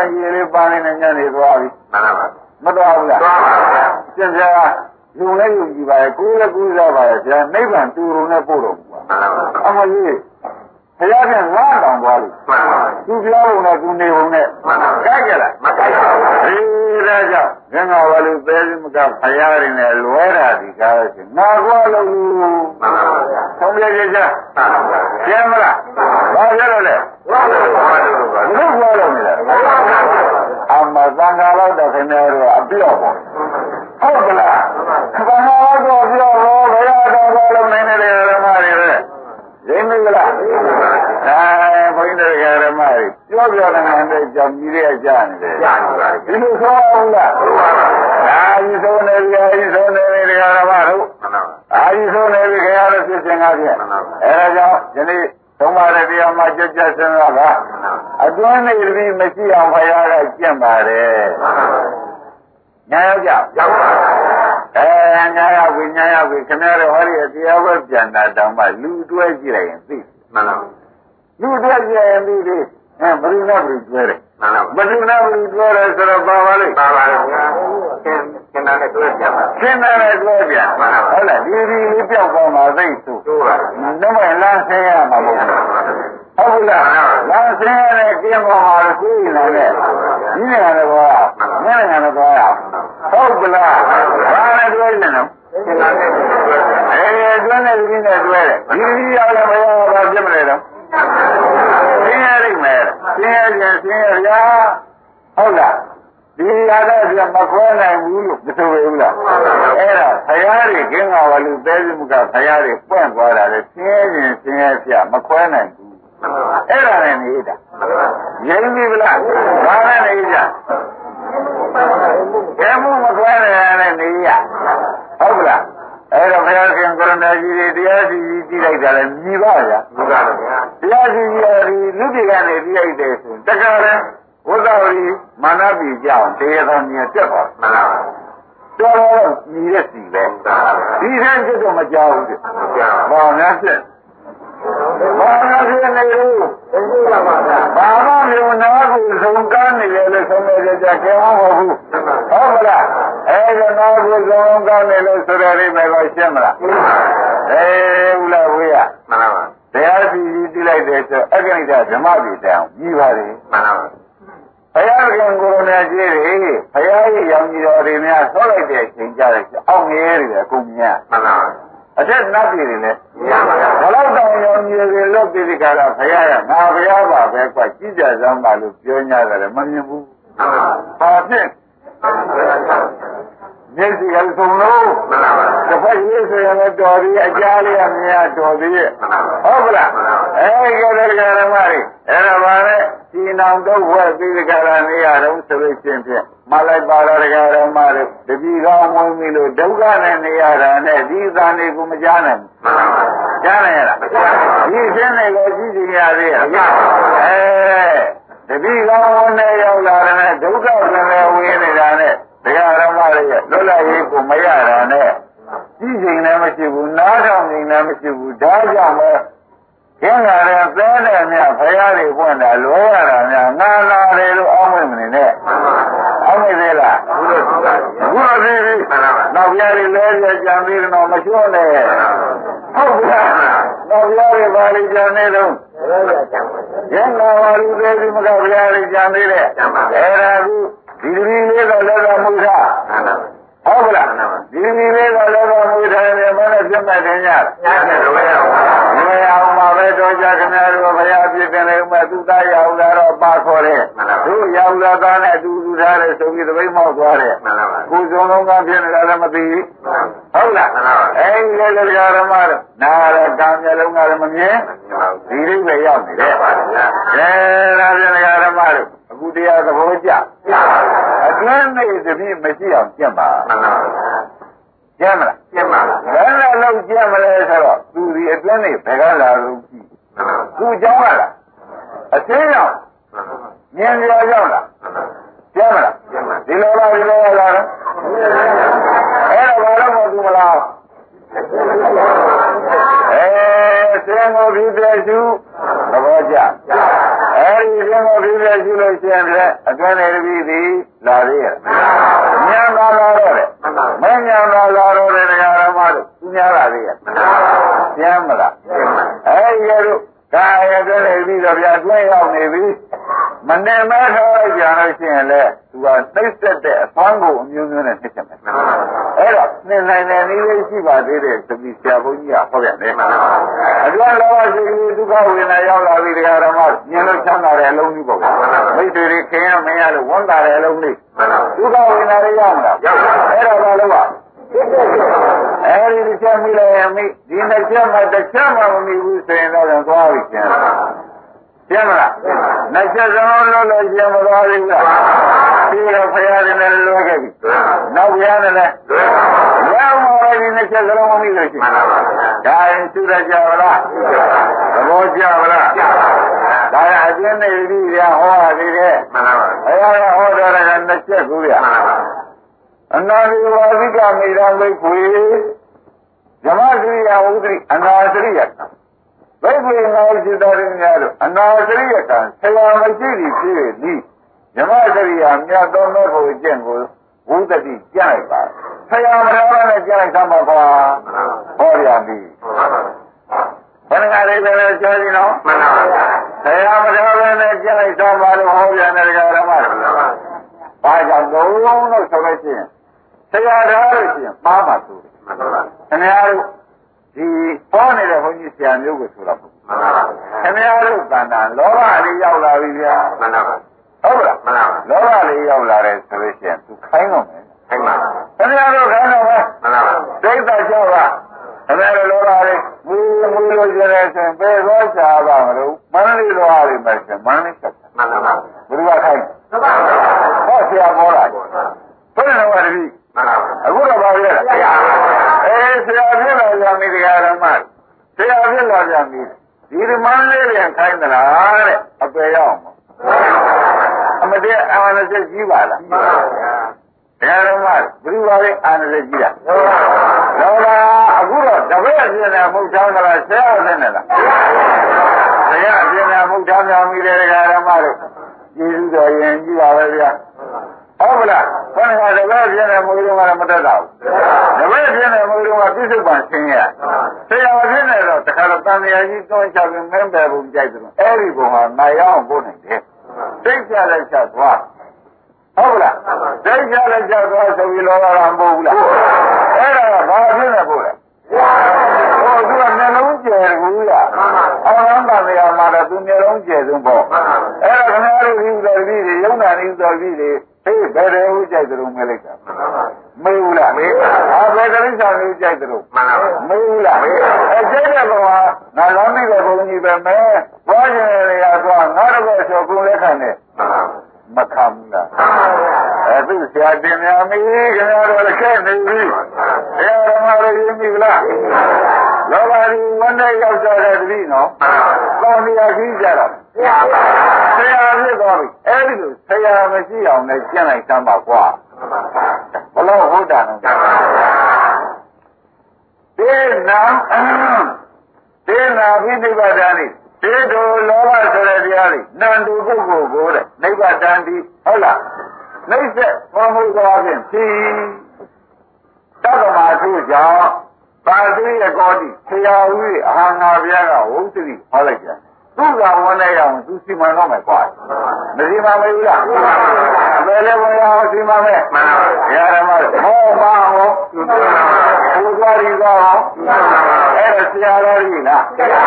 ပါနေနဲ့ညနေသွားပြီမှန်ပါပါမတော်ဘူးလားသွားပါဗျာကျင်စရာလူလည်းယူကြည့်ပါရဲ့ကိုယ်လည်းကိုယ်စားပါရဲ့ဗျာနိဗ္ဗာန်တူရုံနဲ့ပို့တော်မူပါမှန်ပါပါအမကြီးဘုရားကငါးတောင်သွားလို့မှန်ပါပါသူပြောုံနဲ့သူနေုံနဲ့မှန်ပါကြိုက်ကြလားမကြိုက်ပါဘူးအေးဒါကြောင့်ငငါဝလူသေးစမကဘုရားရင်လည်းလွဲတာဒီကားလို့ရှင်ငါကွာလို့မှန်ပါပါသုံးပြကြကြမှန်ပါပါကျင်းမလားဘာပြောလို့လဲဘုရားလို့ဘာလို့ဘာလို့လဲအမသံဃာတော်တော်ခင်ဗျားတို့အပြော့ပါဟုတ်ကလားဘာသာတော်ပြောတော့ဘုရားတော်တော်လုံးနေတယ်ဓမ္မတွေပဲရင်းမိလားအဲဘုန်းကြီးတို့ဓမ္မတွေပြောပြောနေတဲ့ကြောင့်ကြီးရဲ့ကြားနေတယ်ကြားနေပါဒီလိုဆိုအောင်လားအာဒီဆိုနေပြီအာဒီဆိုနေပြီဓမ္မတို့အာဒီဆိုနေပြီခင်ဗျားတို့ဖြစ်စဉ်ကားဖြင့်အဲဒါကြောင့်ဒီနေ့သုံးပါးတဲ့တရားမှာကြက်ကြက်စင်လာတာအတွင်းနေပြီးမရှိအောင်ဖရားကကျင့်ပါတယ်ညာရောက်ကြရောက်ပါအဲညာရောက်ပြီညာရောက်ပြီခင်ဗျားတို့ဟောဒီတရားပဲပြန်တာတောင်မှလူတွဲကြည့်လိုက်ရင်သိမှန်လားလူတွဲကြည့်ရင်သိပြီအဲဘယ်လိုနဲ့ဘယ်လိုတွဲလဲမှန်လားဘယ်လိုနဲ့ဘယ်လိုတွဲလဲဆိုတော့ပါပါလိမ့်ပါပါလိမ့်ဗျာသင်သင်တဲ့တွဲပြန်ပါသင်တဲ့တွဲပြန်မှန်လားဟုတ်လားဒီဒီလေးပြောက်သွားမှာသိသူ့တို့ပါတော့မလန်းဆင်းရမှာမဟုတ်ဘူးဟုတ်လားလမ်းဆင်းရတဲ့ကျင်းပေါ်မှာကိုယ်နေတယ်ဒီနေရာတော့မင်းနေရာတော့ဟုတ်ကလားဘာလဲတွဲနေတော့အဲတွဲနေဒီနဲ့တွဲတယ်ဒီဒီရောက်လည်းမရဘာဖြစ်မလဲတော့ဆင်းရလိမ့်မယ်ဆင်းရပြန်ဆင်းရရဟုတ်လားဒီရတဲ့ပြမခွဲနိုင်ဘူးလို့မဆိုဘူးလားအဲ့ဒါဆရာကြီးကင်းတော်ဝလူသေးစုကဆရာကြီးပွင့်သွားတာလေဆင်းရဲခြင်းဆင်းရဲပြမခွဲနိုင်ဘူးအဲ့ဒါနဲ့နေတာရင်းပြီလားဘာနဲ့နေကြဘယ်မှုမခွဲနိုင်နဲ့နေရဟုတ်ကလားအဲ့တော့ဘုရားရှင်ကရုဏာကြီးတွေတရားစီကြီးကြည့်လိုက်တာလည်းမြည်ပါဗျာဟုတ်ပါဗျာတရားစီကြီးဒီလူတွေကနေကြည့်လိုက်တယ်ဆိုတခါလဲဝိသဝရီမာနပြီကြောင့်တရားတော်မြင်တက်ပါမှန်ပါပါတော်တော်မြည်ရစီပဲဒီထက်ကျတော့မကြောက်ဘူးဘာများဖြစ်ဘာများဖြစ်နေလို့ဘာမှမျိုးနာကိုဆုံးကန်းနေရလို့ဆုံးနေကြကြဲမဟုတ်ဘူးဟုတ်မလားအဲဒါနာကိုဆုံးကန်းနေလို့ဆိုရတဲ့ပဲကိုရှင်းမလားအေးဦးလားဝေးရမှန်ပါပါတရားစီကြီးတိလိုက်တယ်ဆိုအက္ခိဏဓမ္မပြည်တောင်ကြီးပါလေမှန်ပါပါဘုရားရှင်ကိုယ်နဲ့ကြီးတွေဘုရားရဲ့ရောင်ကြီးတော်တွေများဆောလိုက်တဲ့အချိန်ကြတဲ့အောက်ငယ်တွေအကုန်များမှန်ပါပါအထက်နတ်ပြည်တွေလည်းမှန်ပါပါဘလောက်တောင်ရောင်ကြီးတွေလို့ပြည်ကြတာဘုရားကငါဘုရားပါပဲကွကြည်ကြစမ်းပါလို့ပြော냐တယ်မမြင်ဘူးမှန်ပါပါဘာဖြစ်မျက်စိကဆုံးလို့မှန်ပါပါတစ်ဖက်ရေးဆိုရင်လည်းတော်ပြီးအကြားလေးကမြင်ရတော်ပြီးဟုတ်ကလားအဲဒီကတည်းကဓမ္မတွေအဲ့ဒါပါလေဒီနောင်တော့ဝက်ပြီးကြတာနေရတော့ဆိုလို့ချင်းဖြင့်မလိုက်ပါတော့ဓမ္မတွေတတိကောင်းဝင်ပြီလို့ဒုက္ခနဲ့နေရတာနဲ့ဒီသာနေကိုမကြားနိုင်ဘူးကြားနိုင်ရလားဒီစင်းတွေကိုကြည့်ကြရသေးရဲ့အဲတတိကောင်းဝင်နေရောက်လာတဲ့ဒုက္ခနဲ့ဝင်နေတာနဲ့တရားဓမ္မတွေရဲ့လွတ်လပ်ရေးကိုမရတာနဲ့ကြည့်ချိန်လည်းမရှိဘူးနားထောင်ချိန်လည်းမရှိဘူးဒါကြောင့်ပဲကျင်းလာတဲ့သဲတဲ့မြတ်ဖရာတွေပွင့်တာလွဲရတာများငါလာတယ်လို့အောင်းမိမနေနဲ့အောင်းမိသေးလားဘုရားဘုရားသေးပြီနောက်ပြားတွေလဲပြကြံပြီးတော့မချောနဲ့ဟုတ်ကဲ့နောက်ပြားတွေပါလိကြံနေတော့ကျင်းလာပါလူသေးပြီမကဘုရားတွေကြံသေးတယ်အဲ့ဒါကူဒီဒီလေးကလည်းတော့မူတာဟုတ်ကလားဒီဒီလေးကလည်းတော့မူတာတယ်မနဲ့ပြတ်မှတ်တင်ကြတယ်မရအောင်ပါပဲတော့ကြခင်ဗျားတို့ဘုရားပြည့်တယ်လည်းမသူသားရောက်လာတော့ပါခေါ်တယ်တို့ရောက်လာတာနဲ့အတူတူထားတယ်ဆိုပြီးတပိတ်မောက်သွားတယ်ကိုယ်စုံလုံးကပြည့်နေတာလည်းမသိဘူးဟုတ်လားအဲဒီလေတရားဓမ္မတော့နာရကံမျိုးလုံးကလည်းမမြင်ဒီလေးပဲရောက်နေတယ်အဲဒါပြည့်တရားဓမ္မတို့အခုတရားသဘောကျအတွင်းနေတပည့်မရှိအောင်ကျင့်ပါကျင့်မလားကျင့်ပါဘယ်နဲ့လုံးကျင့်မလဲဆိုတော့သူဒီအတွင်းနေဘယ်ကလာလို့ကြည့်သူเจ้าကလားအသိရောက်မြင်ရရောက်လားကျင့်မလားဒီလိုလားဒီလိုလားအဲ့တော့ဘာလို့မသူမလားအဲဆင်းကိုပြီးပြည့်စုသဘောကျအဲအဲဒီကျင်းမပြီးပြရှိလို့ရှိရင်လည်းအတွင်းနေပြီးသည်လာသေးရဲ့ညံသာလာတော့တယ်မညံသာလာတော့တဲ့တရားဓမ္မတို့သူများလာသေးရဲ့ကျမ်းမလားအဲဒီရတို့ကာယအတွင်းနေပြီးတော့ဗျာအတွင်းရောက်နေပြီမနေမဲထားလိုက်ကြလို့ရှိရင်လေသူကသိသက်တဲ့အသွမ်းကိုအမျိုးမျိုးနဲ့သိချက်မယ်အဲ့တော့နှင်နိုင်တဲ့နည်းလေးရှိပါသေးတယ်သတိဆရာဘုန်းကြီးကဟောပြန်တယ်အတွင်းလောဘရှိပြီးဒုက္ခဝေဒနာရောက်လာပြီးတရားဓမ္မမြင်လို့ချမ်းသာတဲ့အလုံးကြီးပေါ့မိတ်ဆွေတွေခင်ရမင်းရလို့ဝန်တာတဲ့အလုံးလေးဒုက္ခဝေဒနာတွေရောက်လာအဲ့တော့ဘာလို့ကအဲဒီတစ်ချက်မိလိုက်ရင်မိဒီနှစ်ချက်မှတစ်ချက်မှမမိဘူးဆိုရင်တော့သွားပြီကျန်ကျန်မလားနှစ်ချက်စလုံးလုံးလို့ကျန်မသွားဘူးလားပြီးတော့ဖရာတွေနဲ့လွဲခဲ့ပြီနောက်ဖရာနဲ့လည်းရောက်မှဒီနှစ်ချက်စလုံးမမိလို့ရှိရင်ဒါရင်သူရကြပါလားသဘောကျပါလားဒါရအကျဉ်းနေပြီဗျာဟောရသေးတယ်မှန်ပါပါဘုရားဟောတော်တာကနှစ်ချက်ကူဗျာမှန်ပါပါအနာဝိဝါဒိကမိရာဝိခွေဓမ္မစရိယဝုဒ္ဓိအနာစရိယကဘိက္ခေနာစိတ္တရင်းများတို့အနာစရိယကဆရာမရှိသည်ဖြစ်သည်ဓမ္မစရိယမြတ်သောမဲ့ကိုကျင့်ကိုဝုဒ္ဓတိကြိုက်ပါဆရာမတော်နဲ့ကြိုက်သမှာပါဟောရပြီဘယ်ငါလေးပဲကြားကြည့်နော်မှန်ပါပါဆရာမတော်နဲ့ကြိုက်သမှာလို့ဟောပြန်တဲ့ဓမ္မဘာကြောင့်လုံးလုံးလို့ဆိုလို့ရှိရင်ဆရာတော်လို့ရှိရင်မှားပါသူမှန်ပါပါခင်ဗျားတို့ဒီပေါ်နေတဲ့ဘုန်းကြီးဆရာမျိုးကိုဆိုတော့မှန်ပါပါခင်ဗျားတို့တဏ္ဍာလောဘလေးရောက်လာပြီဗျာမှန်ပါပါဟုတ်လားမှန်ပါပါလောဘလေးရောက်လာတယ်ဆိုလို့ရှိရင်သူခိုင်းတော့မယ်ခိုင်းပါခင်ဗျားတို့ခိုင်းတော့မယ်မှန်ပါပါဒိဋ္ဌကြောက်ပါခင်ဗျားတို့လောဘလေးမူမူလို့ကျတဲ့ဆိုရင်ဘယ်သောရှားပါမလို့မန္တလေးလောဘလေးပဲဆိုမန္တလေးဆက်မှန်ပါပါဘယ်လိုခိုင်းမှန်ပါပါဟောဆရာပေါ်လာဘယ်လိုလဲတပည့်မှန်ပါပါအခုတော့ပါရဲ့ဆရာအဲဆရာဖြစ်လာကြပြီတရားဓမ္မဆရာဖြစ်လာကြပြီဒီဓမ္မလေးပြန်ခိုင်းသလားတဲ့အပေရောက်မှာအမတည်းအာနစက်ကြီးပါလားမှန်ပါဗျာတရားဓမ္မဘယ်လိုပါလဲအာနစက်ကြီးလားဟုတ်ပါအခုတော့တပည့်အပြင်နဲ့မဟုတ်ချောင်းကလားဆရာအပြင်နဲ့လားဆရာအပြင်နဲ့မဟုတ်ချောင်းကြောင်ပြီးတဲ့တရားဓမ္မတို့ကျေးဇူးတော်ရင်ကြီးပါပဲဗျာဟုတ်ပါလားခဏခါတပည့်ပြင်းတဲ့မွေးလုံးကမတက်တော့ဘူးတပည့်ပြင်းတဲ့မွေးလုံးကပြစ္ဆုတ်ပန်ဆင်းရဆရာပြင်းတဲ့တော့တခါတော့တန်မြာကြီးတွန်းချပြီးမင်းပဲဘုံကြိုက်တယ်အဲ့ဒီဘုံကနိုင်အောင်ပို့နိုင်တယ်သိကြလိုက်ချက်သွားဟုတ်လားသိကြလိုက်ချက်သွားဆိုပြီးလောကကမဟုတ်ဘူးလားအဲ့ဒါကဘာဖြစ်နေပို့လဲဟိုသူကနှလုံးကျယ်ဘူးလားအောင်းတန်မြာမှာတော့သူနှလုံးကျယ်ဆုံးပေါ့အဲ့ဒါခင်ဗျားတို့ဒီတော်ကြီးတွေယုံနာနေတော်ကြီးတွေဟေးဘယ်လိုဦးကြိုက်ကြလို့မဲလိုက်တာမေးဘူးလားမေးပါဘာဘယ်ကလေးဆောင်ဦးကြိုက်ကြလို့မှန်ပါမေးဘူးလားမေးအဲကျဲတဲ့ကောင်ကငါလောင်းပြီးတဲ့ဘုန်းကြီးပဲမဲဘောရှင်တွေရတော့ငါတော့ဆောကုန်းလက်ခံနေမခံဘူးလားအဲသူဆရာတင်များမေးခင်ဗျားတို့လည်းခဲ့နေပြီဆရာတော်မလေးရင်းပြီလားလောဘကြီးဝန်းနဲ့ရောက်ကြတဲ့တပည့်နော်ကောင်းနေရကြီးကြတာဆရာဖြစ်သွားပြီအဲ့ဒီလိုဆရာမရှိအောင်လည်းကျင့်လိုက်သမ်းပါကွာဘလို့ဟုတ်တာနော်ဒေနာဒေနာဘိနိဗ္ဗာန်နိဒေတောလောဘဆိုတဲ့တရားလေးနန္တုပုဂ္ဂိုလ်ကိုတဲ့နိဗ္ဗာန်တန်ဒီဟုတ်လားနှိမ့်ဆက်မဟုတ်သွားဖြင့်ဖြီးတက္ကမသူကြောင့်ပါတိရကောတိဆရာဦးအာငါဗျာကဝုသတိဟောလိုက်ကြသူ့ကဝန်နဲ့ရအောင်သူစီမံတော့မယ်ကွာမစီမံမဘူးလားအပေလည်းဝန်ရအောင်စီမံမယ်မှန်ပါဗျာဓမ္မဟောပါဟောဘုရားရီကဟောအဲ့ဒါဆရာတော်ကြီးလား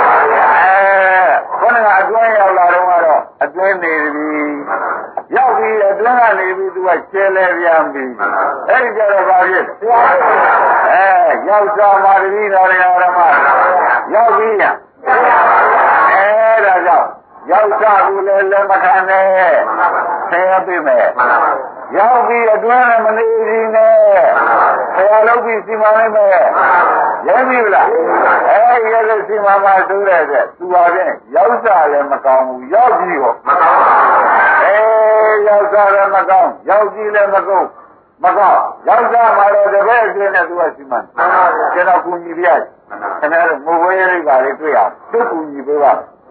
အဲခေါင်းကအတွင်းရောက်လာတော့ကတော့အတွင်းနေပြီရောက်ပြီးအတွင်းကနေပြီးသူကကျဲလဲပြန်ပြီအဲ့ဒီကြတော့ဘာဖြစ်အဲရောက်စားမာတတိတော်ရဓမ္မရောက်ပြီးရအဲဒါကြောင့်ရောက်စားဘူးလည်းလက်မခံနဲ့ဆရာပြမယ်ရောက်ပြီးအတွင်းနဲ့မနေသေးနဲ့ဆရာလုပ်ပြီးစီမံလိုက်မယ်ရဲပြီလားအဲရဲလို့စီမံမှာဆိုတဲ့အတွက်သူပါဖြင့်ရောက်စားလည်းမကောင်းဘူးရောက်ပြီးတော့မကောင်းအဲရောက်စားလည်းမကောင်းရောက်ကြည့်လည်းမကောင်းမကောင်းရောက်စားမှာတော့တပည့်အကျဉ်းနဲ့သူကစီမံကျွန်တော်ကူညီပြရခင်ဗျားတို့ငိုဝဲရိပ်ပါလေးတွေ့အောင်သူကူညီပေးပါ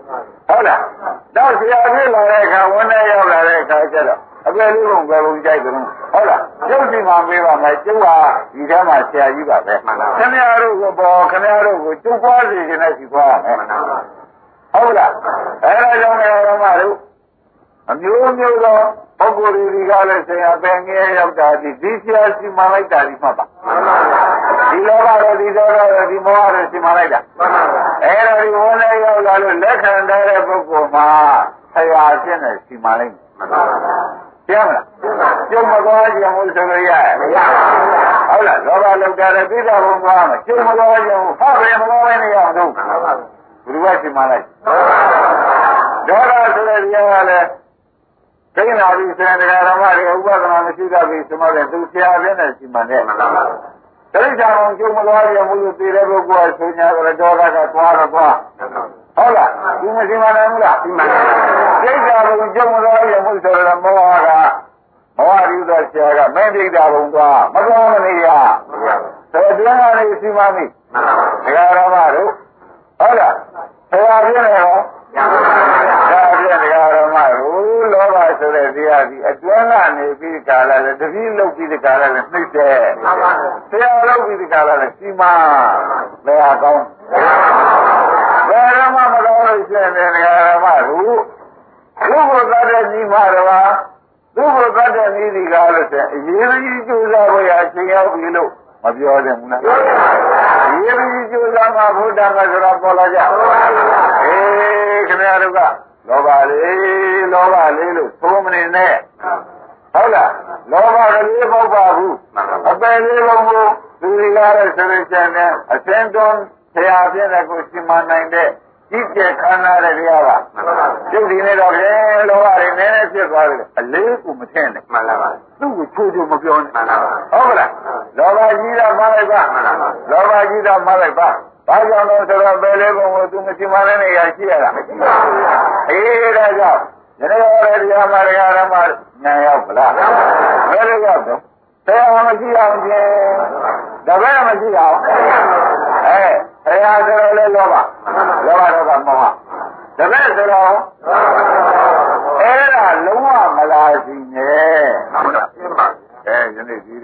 ဟုတ်လားတော့ဆရာဖြစ်လာတဲ့အခါဝန်နဲ့ရောက်လာတဲ့အခါကျတော့အပယ်လေးပုံပဲပုံကြိုက်တယ်ဟုတ်လားကျုပ်ဒီမှာပေးပါမယ်ကျုပ်ဟာဒီထဲမှာဆရာကြီးပါပဲခင်ဗျားတို့ကိုပေါ်ခင်ဗျားတို့ကိုကျုပ်ပွားစီခြင်းနဲ့စီပွားရမယ်ဟုတ်လားအဲဒါကြောင့်လည်းဓမ္မတို့အမျိုးမျိုးသောပုဂ္ဂိုလ်တွေကလည်းဆရာပင်ငယ်ရောက်တာဒီဒီဆရာစီမံလိုက်တာဒီမှတ်ပါဒီလောကရောဒီဒေါသရောဒီမောဟရောစီမံလိုက်တာအဲဒါဒီဝန်နဲ့ရောက်လာလို့လက်ခံတဲ့ပုဂ္ဂိုလ်မှာဆရာအဖြစ်နဲ့စီမံလိုက်တယ်မလားကျုံမသွားခြင်းလို့ဆိုလို့ရတယ်မရဟုတ်လားလောဘလောက်တာလည်းပြီးတာဘုံသွားမှာကျုံမသွားခြင်းဟောတယ်မသွားဘဲနေရအောင်ဘုရားစီမံလိုက်ဒေါသဆိုတဲ့တရားကလည်းကိန်းလာပြီးစံတရားဓမ္မတွေဥပဒနာမရှိတတ်ပြီးစမတဲ့သူဆရာပြင်းတဲ့စီမံတဲ့တရိစ္ဆာန်အောင်ကျုံမသွားခြင်းမလို့သိတဲ့ပုဂ္ဂိုလ်ကဆိုညာကြဒေါသကသွားတော့သွားဟုတ်လားဒီမရှိမှလည်းမလားဒီမှဒိဋ္ဌာဘုံကျုံမသွားခြင်းမလို့ဆိုတော့မောဟကမောဟရူသောဆရာကမင်းဒိဋ္ဌာဘုံသွားမသွားမနေရဆိုတော့ဒီကနေစီမံမိတရားဓမ္မတို့ဟုတ်လားဆရာပြင်းတယ်ဟောဒါပြင်းတရားဓမ္မတို့လောဘဆိုတဲ့တရားဒီအတွင်းကနေပြီးကာလလည်းတတိလုတ်ပြီးဒီကာလလည်းနှိမ့်တယ်ဆရာလုတ်ပြီးဒီကာလလည်းစီမံဘယ်ဟာကောင်းဘယ်ဓမ္မမကောင်းလို့ရှိရင်တရားဓမ္မတို့သူ့ကိုသတ်တဲ့ညီမတော်သူ့ကိုသတ်တဲ့ညီဒီကားလို့ဆိုအရေးကြီးကျိုးစားဖို့ရအချိန်ရောက်ပြီလို့မပြောတယ်ဘူးလားအရေးကြီးကျိုးစားမှာဘုဒ္ဓကဆိုတော့ပေါ်လာကြအေးခင်ဗျားတို့ကလောဘလေးလောဘလေးလို့သိုးမနေနဲ့ဟုတ်လားလောဘကလေးမဟုတ်ပါဘူးအပယ်လေးလုံးကိုသူတွေကားတဲ့ဆိုရင်ကျန်တဲ့အစင်းတွန်းဆရာပြည့်တဲ့ကိုစီမံနိုင်တဲ့ကြည့်ကြခန္ဓာတဲ့တရားကကျုပ်ဒီနေ့တော့ဖြင့်လောဘတွေနည်းနည်းဖြစ်သွားတယ်အလေးကိုမထင်နဲ့မှန်လားပါသူ့ကိုချိုးချိုးမပြောနဲ့မှန်လားပါဟုတ်လားလောဘကြီးတာမှားလိုက်ပါမှန်လားပါလောဘကြီးတာမှားလိုက်ပါဘာကြောင့်လဲဆိုတော့ဘယ်လေးပုံကိုသူမစီမံတဲ့နေရာရှိရတာမရှိပါဘူးအေးဒါကြောင့်ဒီနေ့ရောတရားမှာတရားဓမ္မညာရောက်ဗလားဘယ်လိုရောက်တော့တရားမရှိအောင်ဖြင့်တပည့်မရှိအောင်အဲတရားဆိုတော့လေလောဘလောဘတော့ကမောဟတပည့်ဆိုတော့အဲ့ဒါလုံးဝမလာစီနဲ့ဟုတ်လားအဲယနေ့ဒီ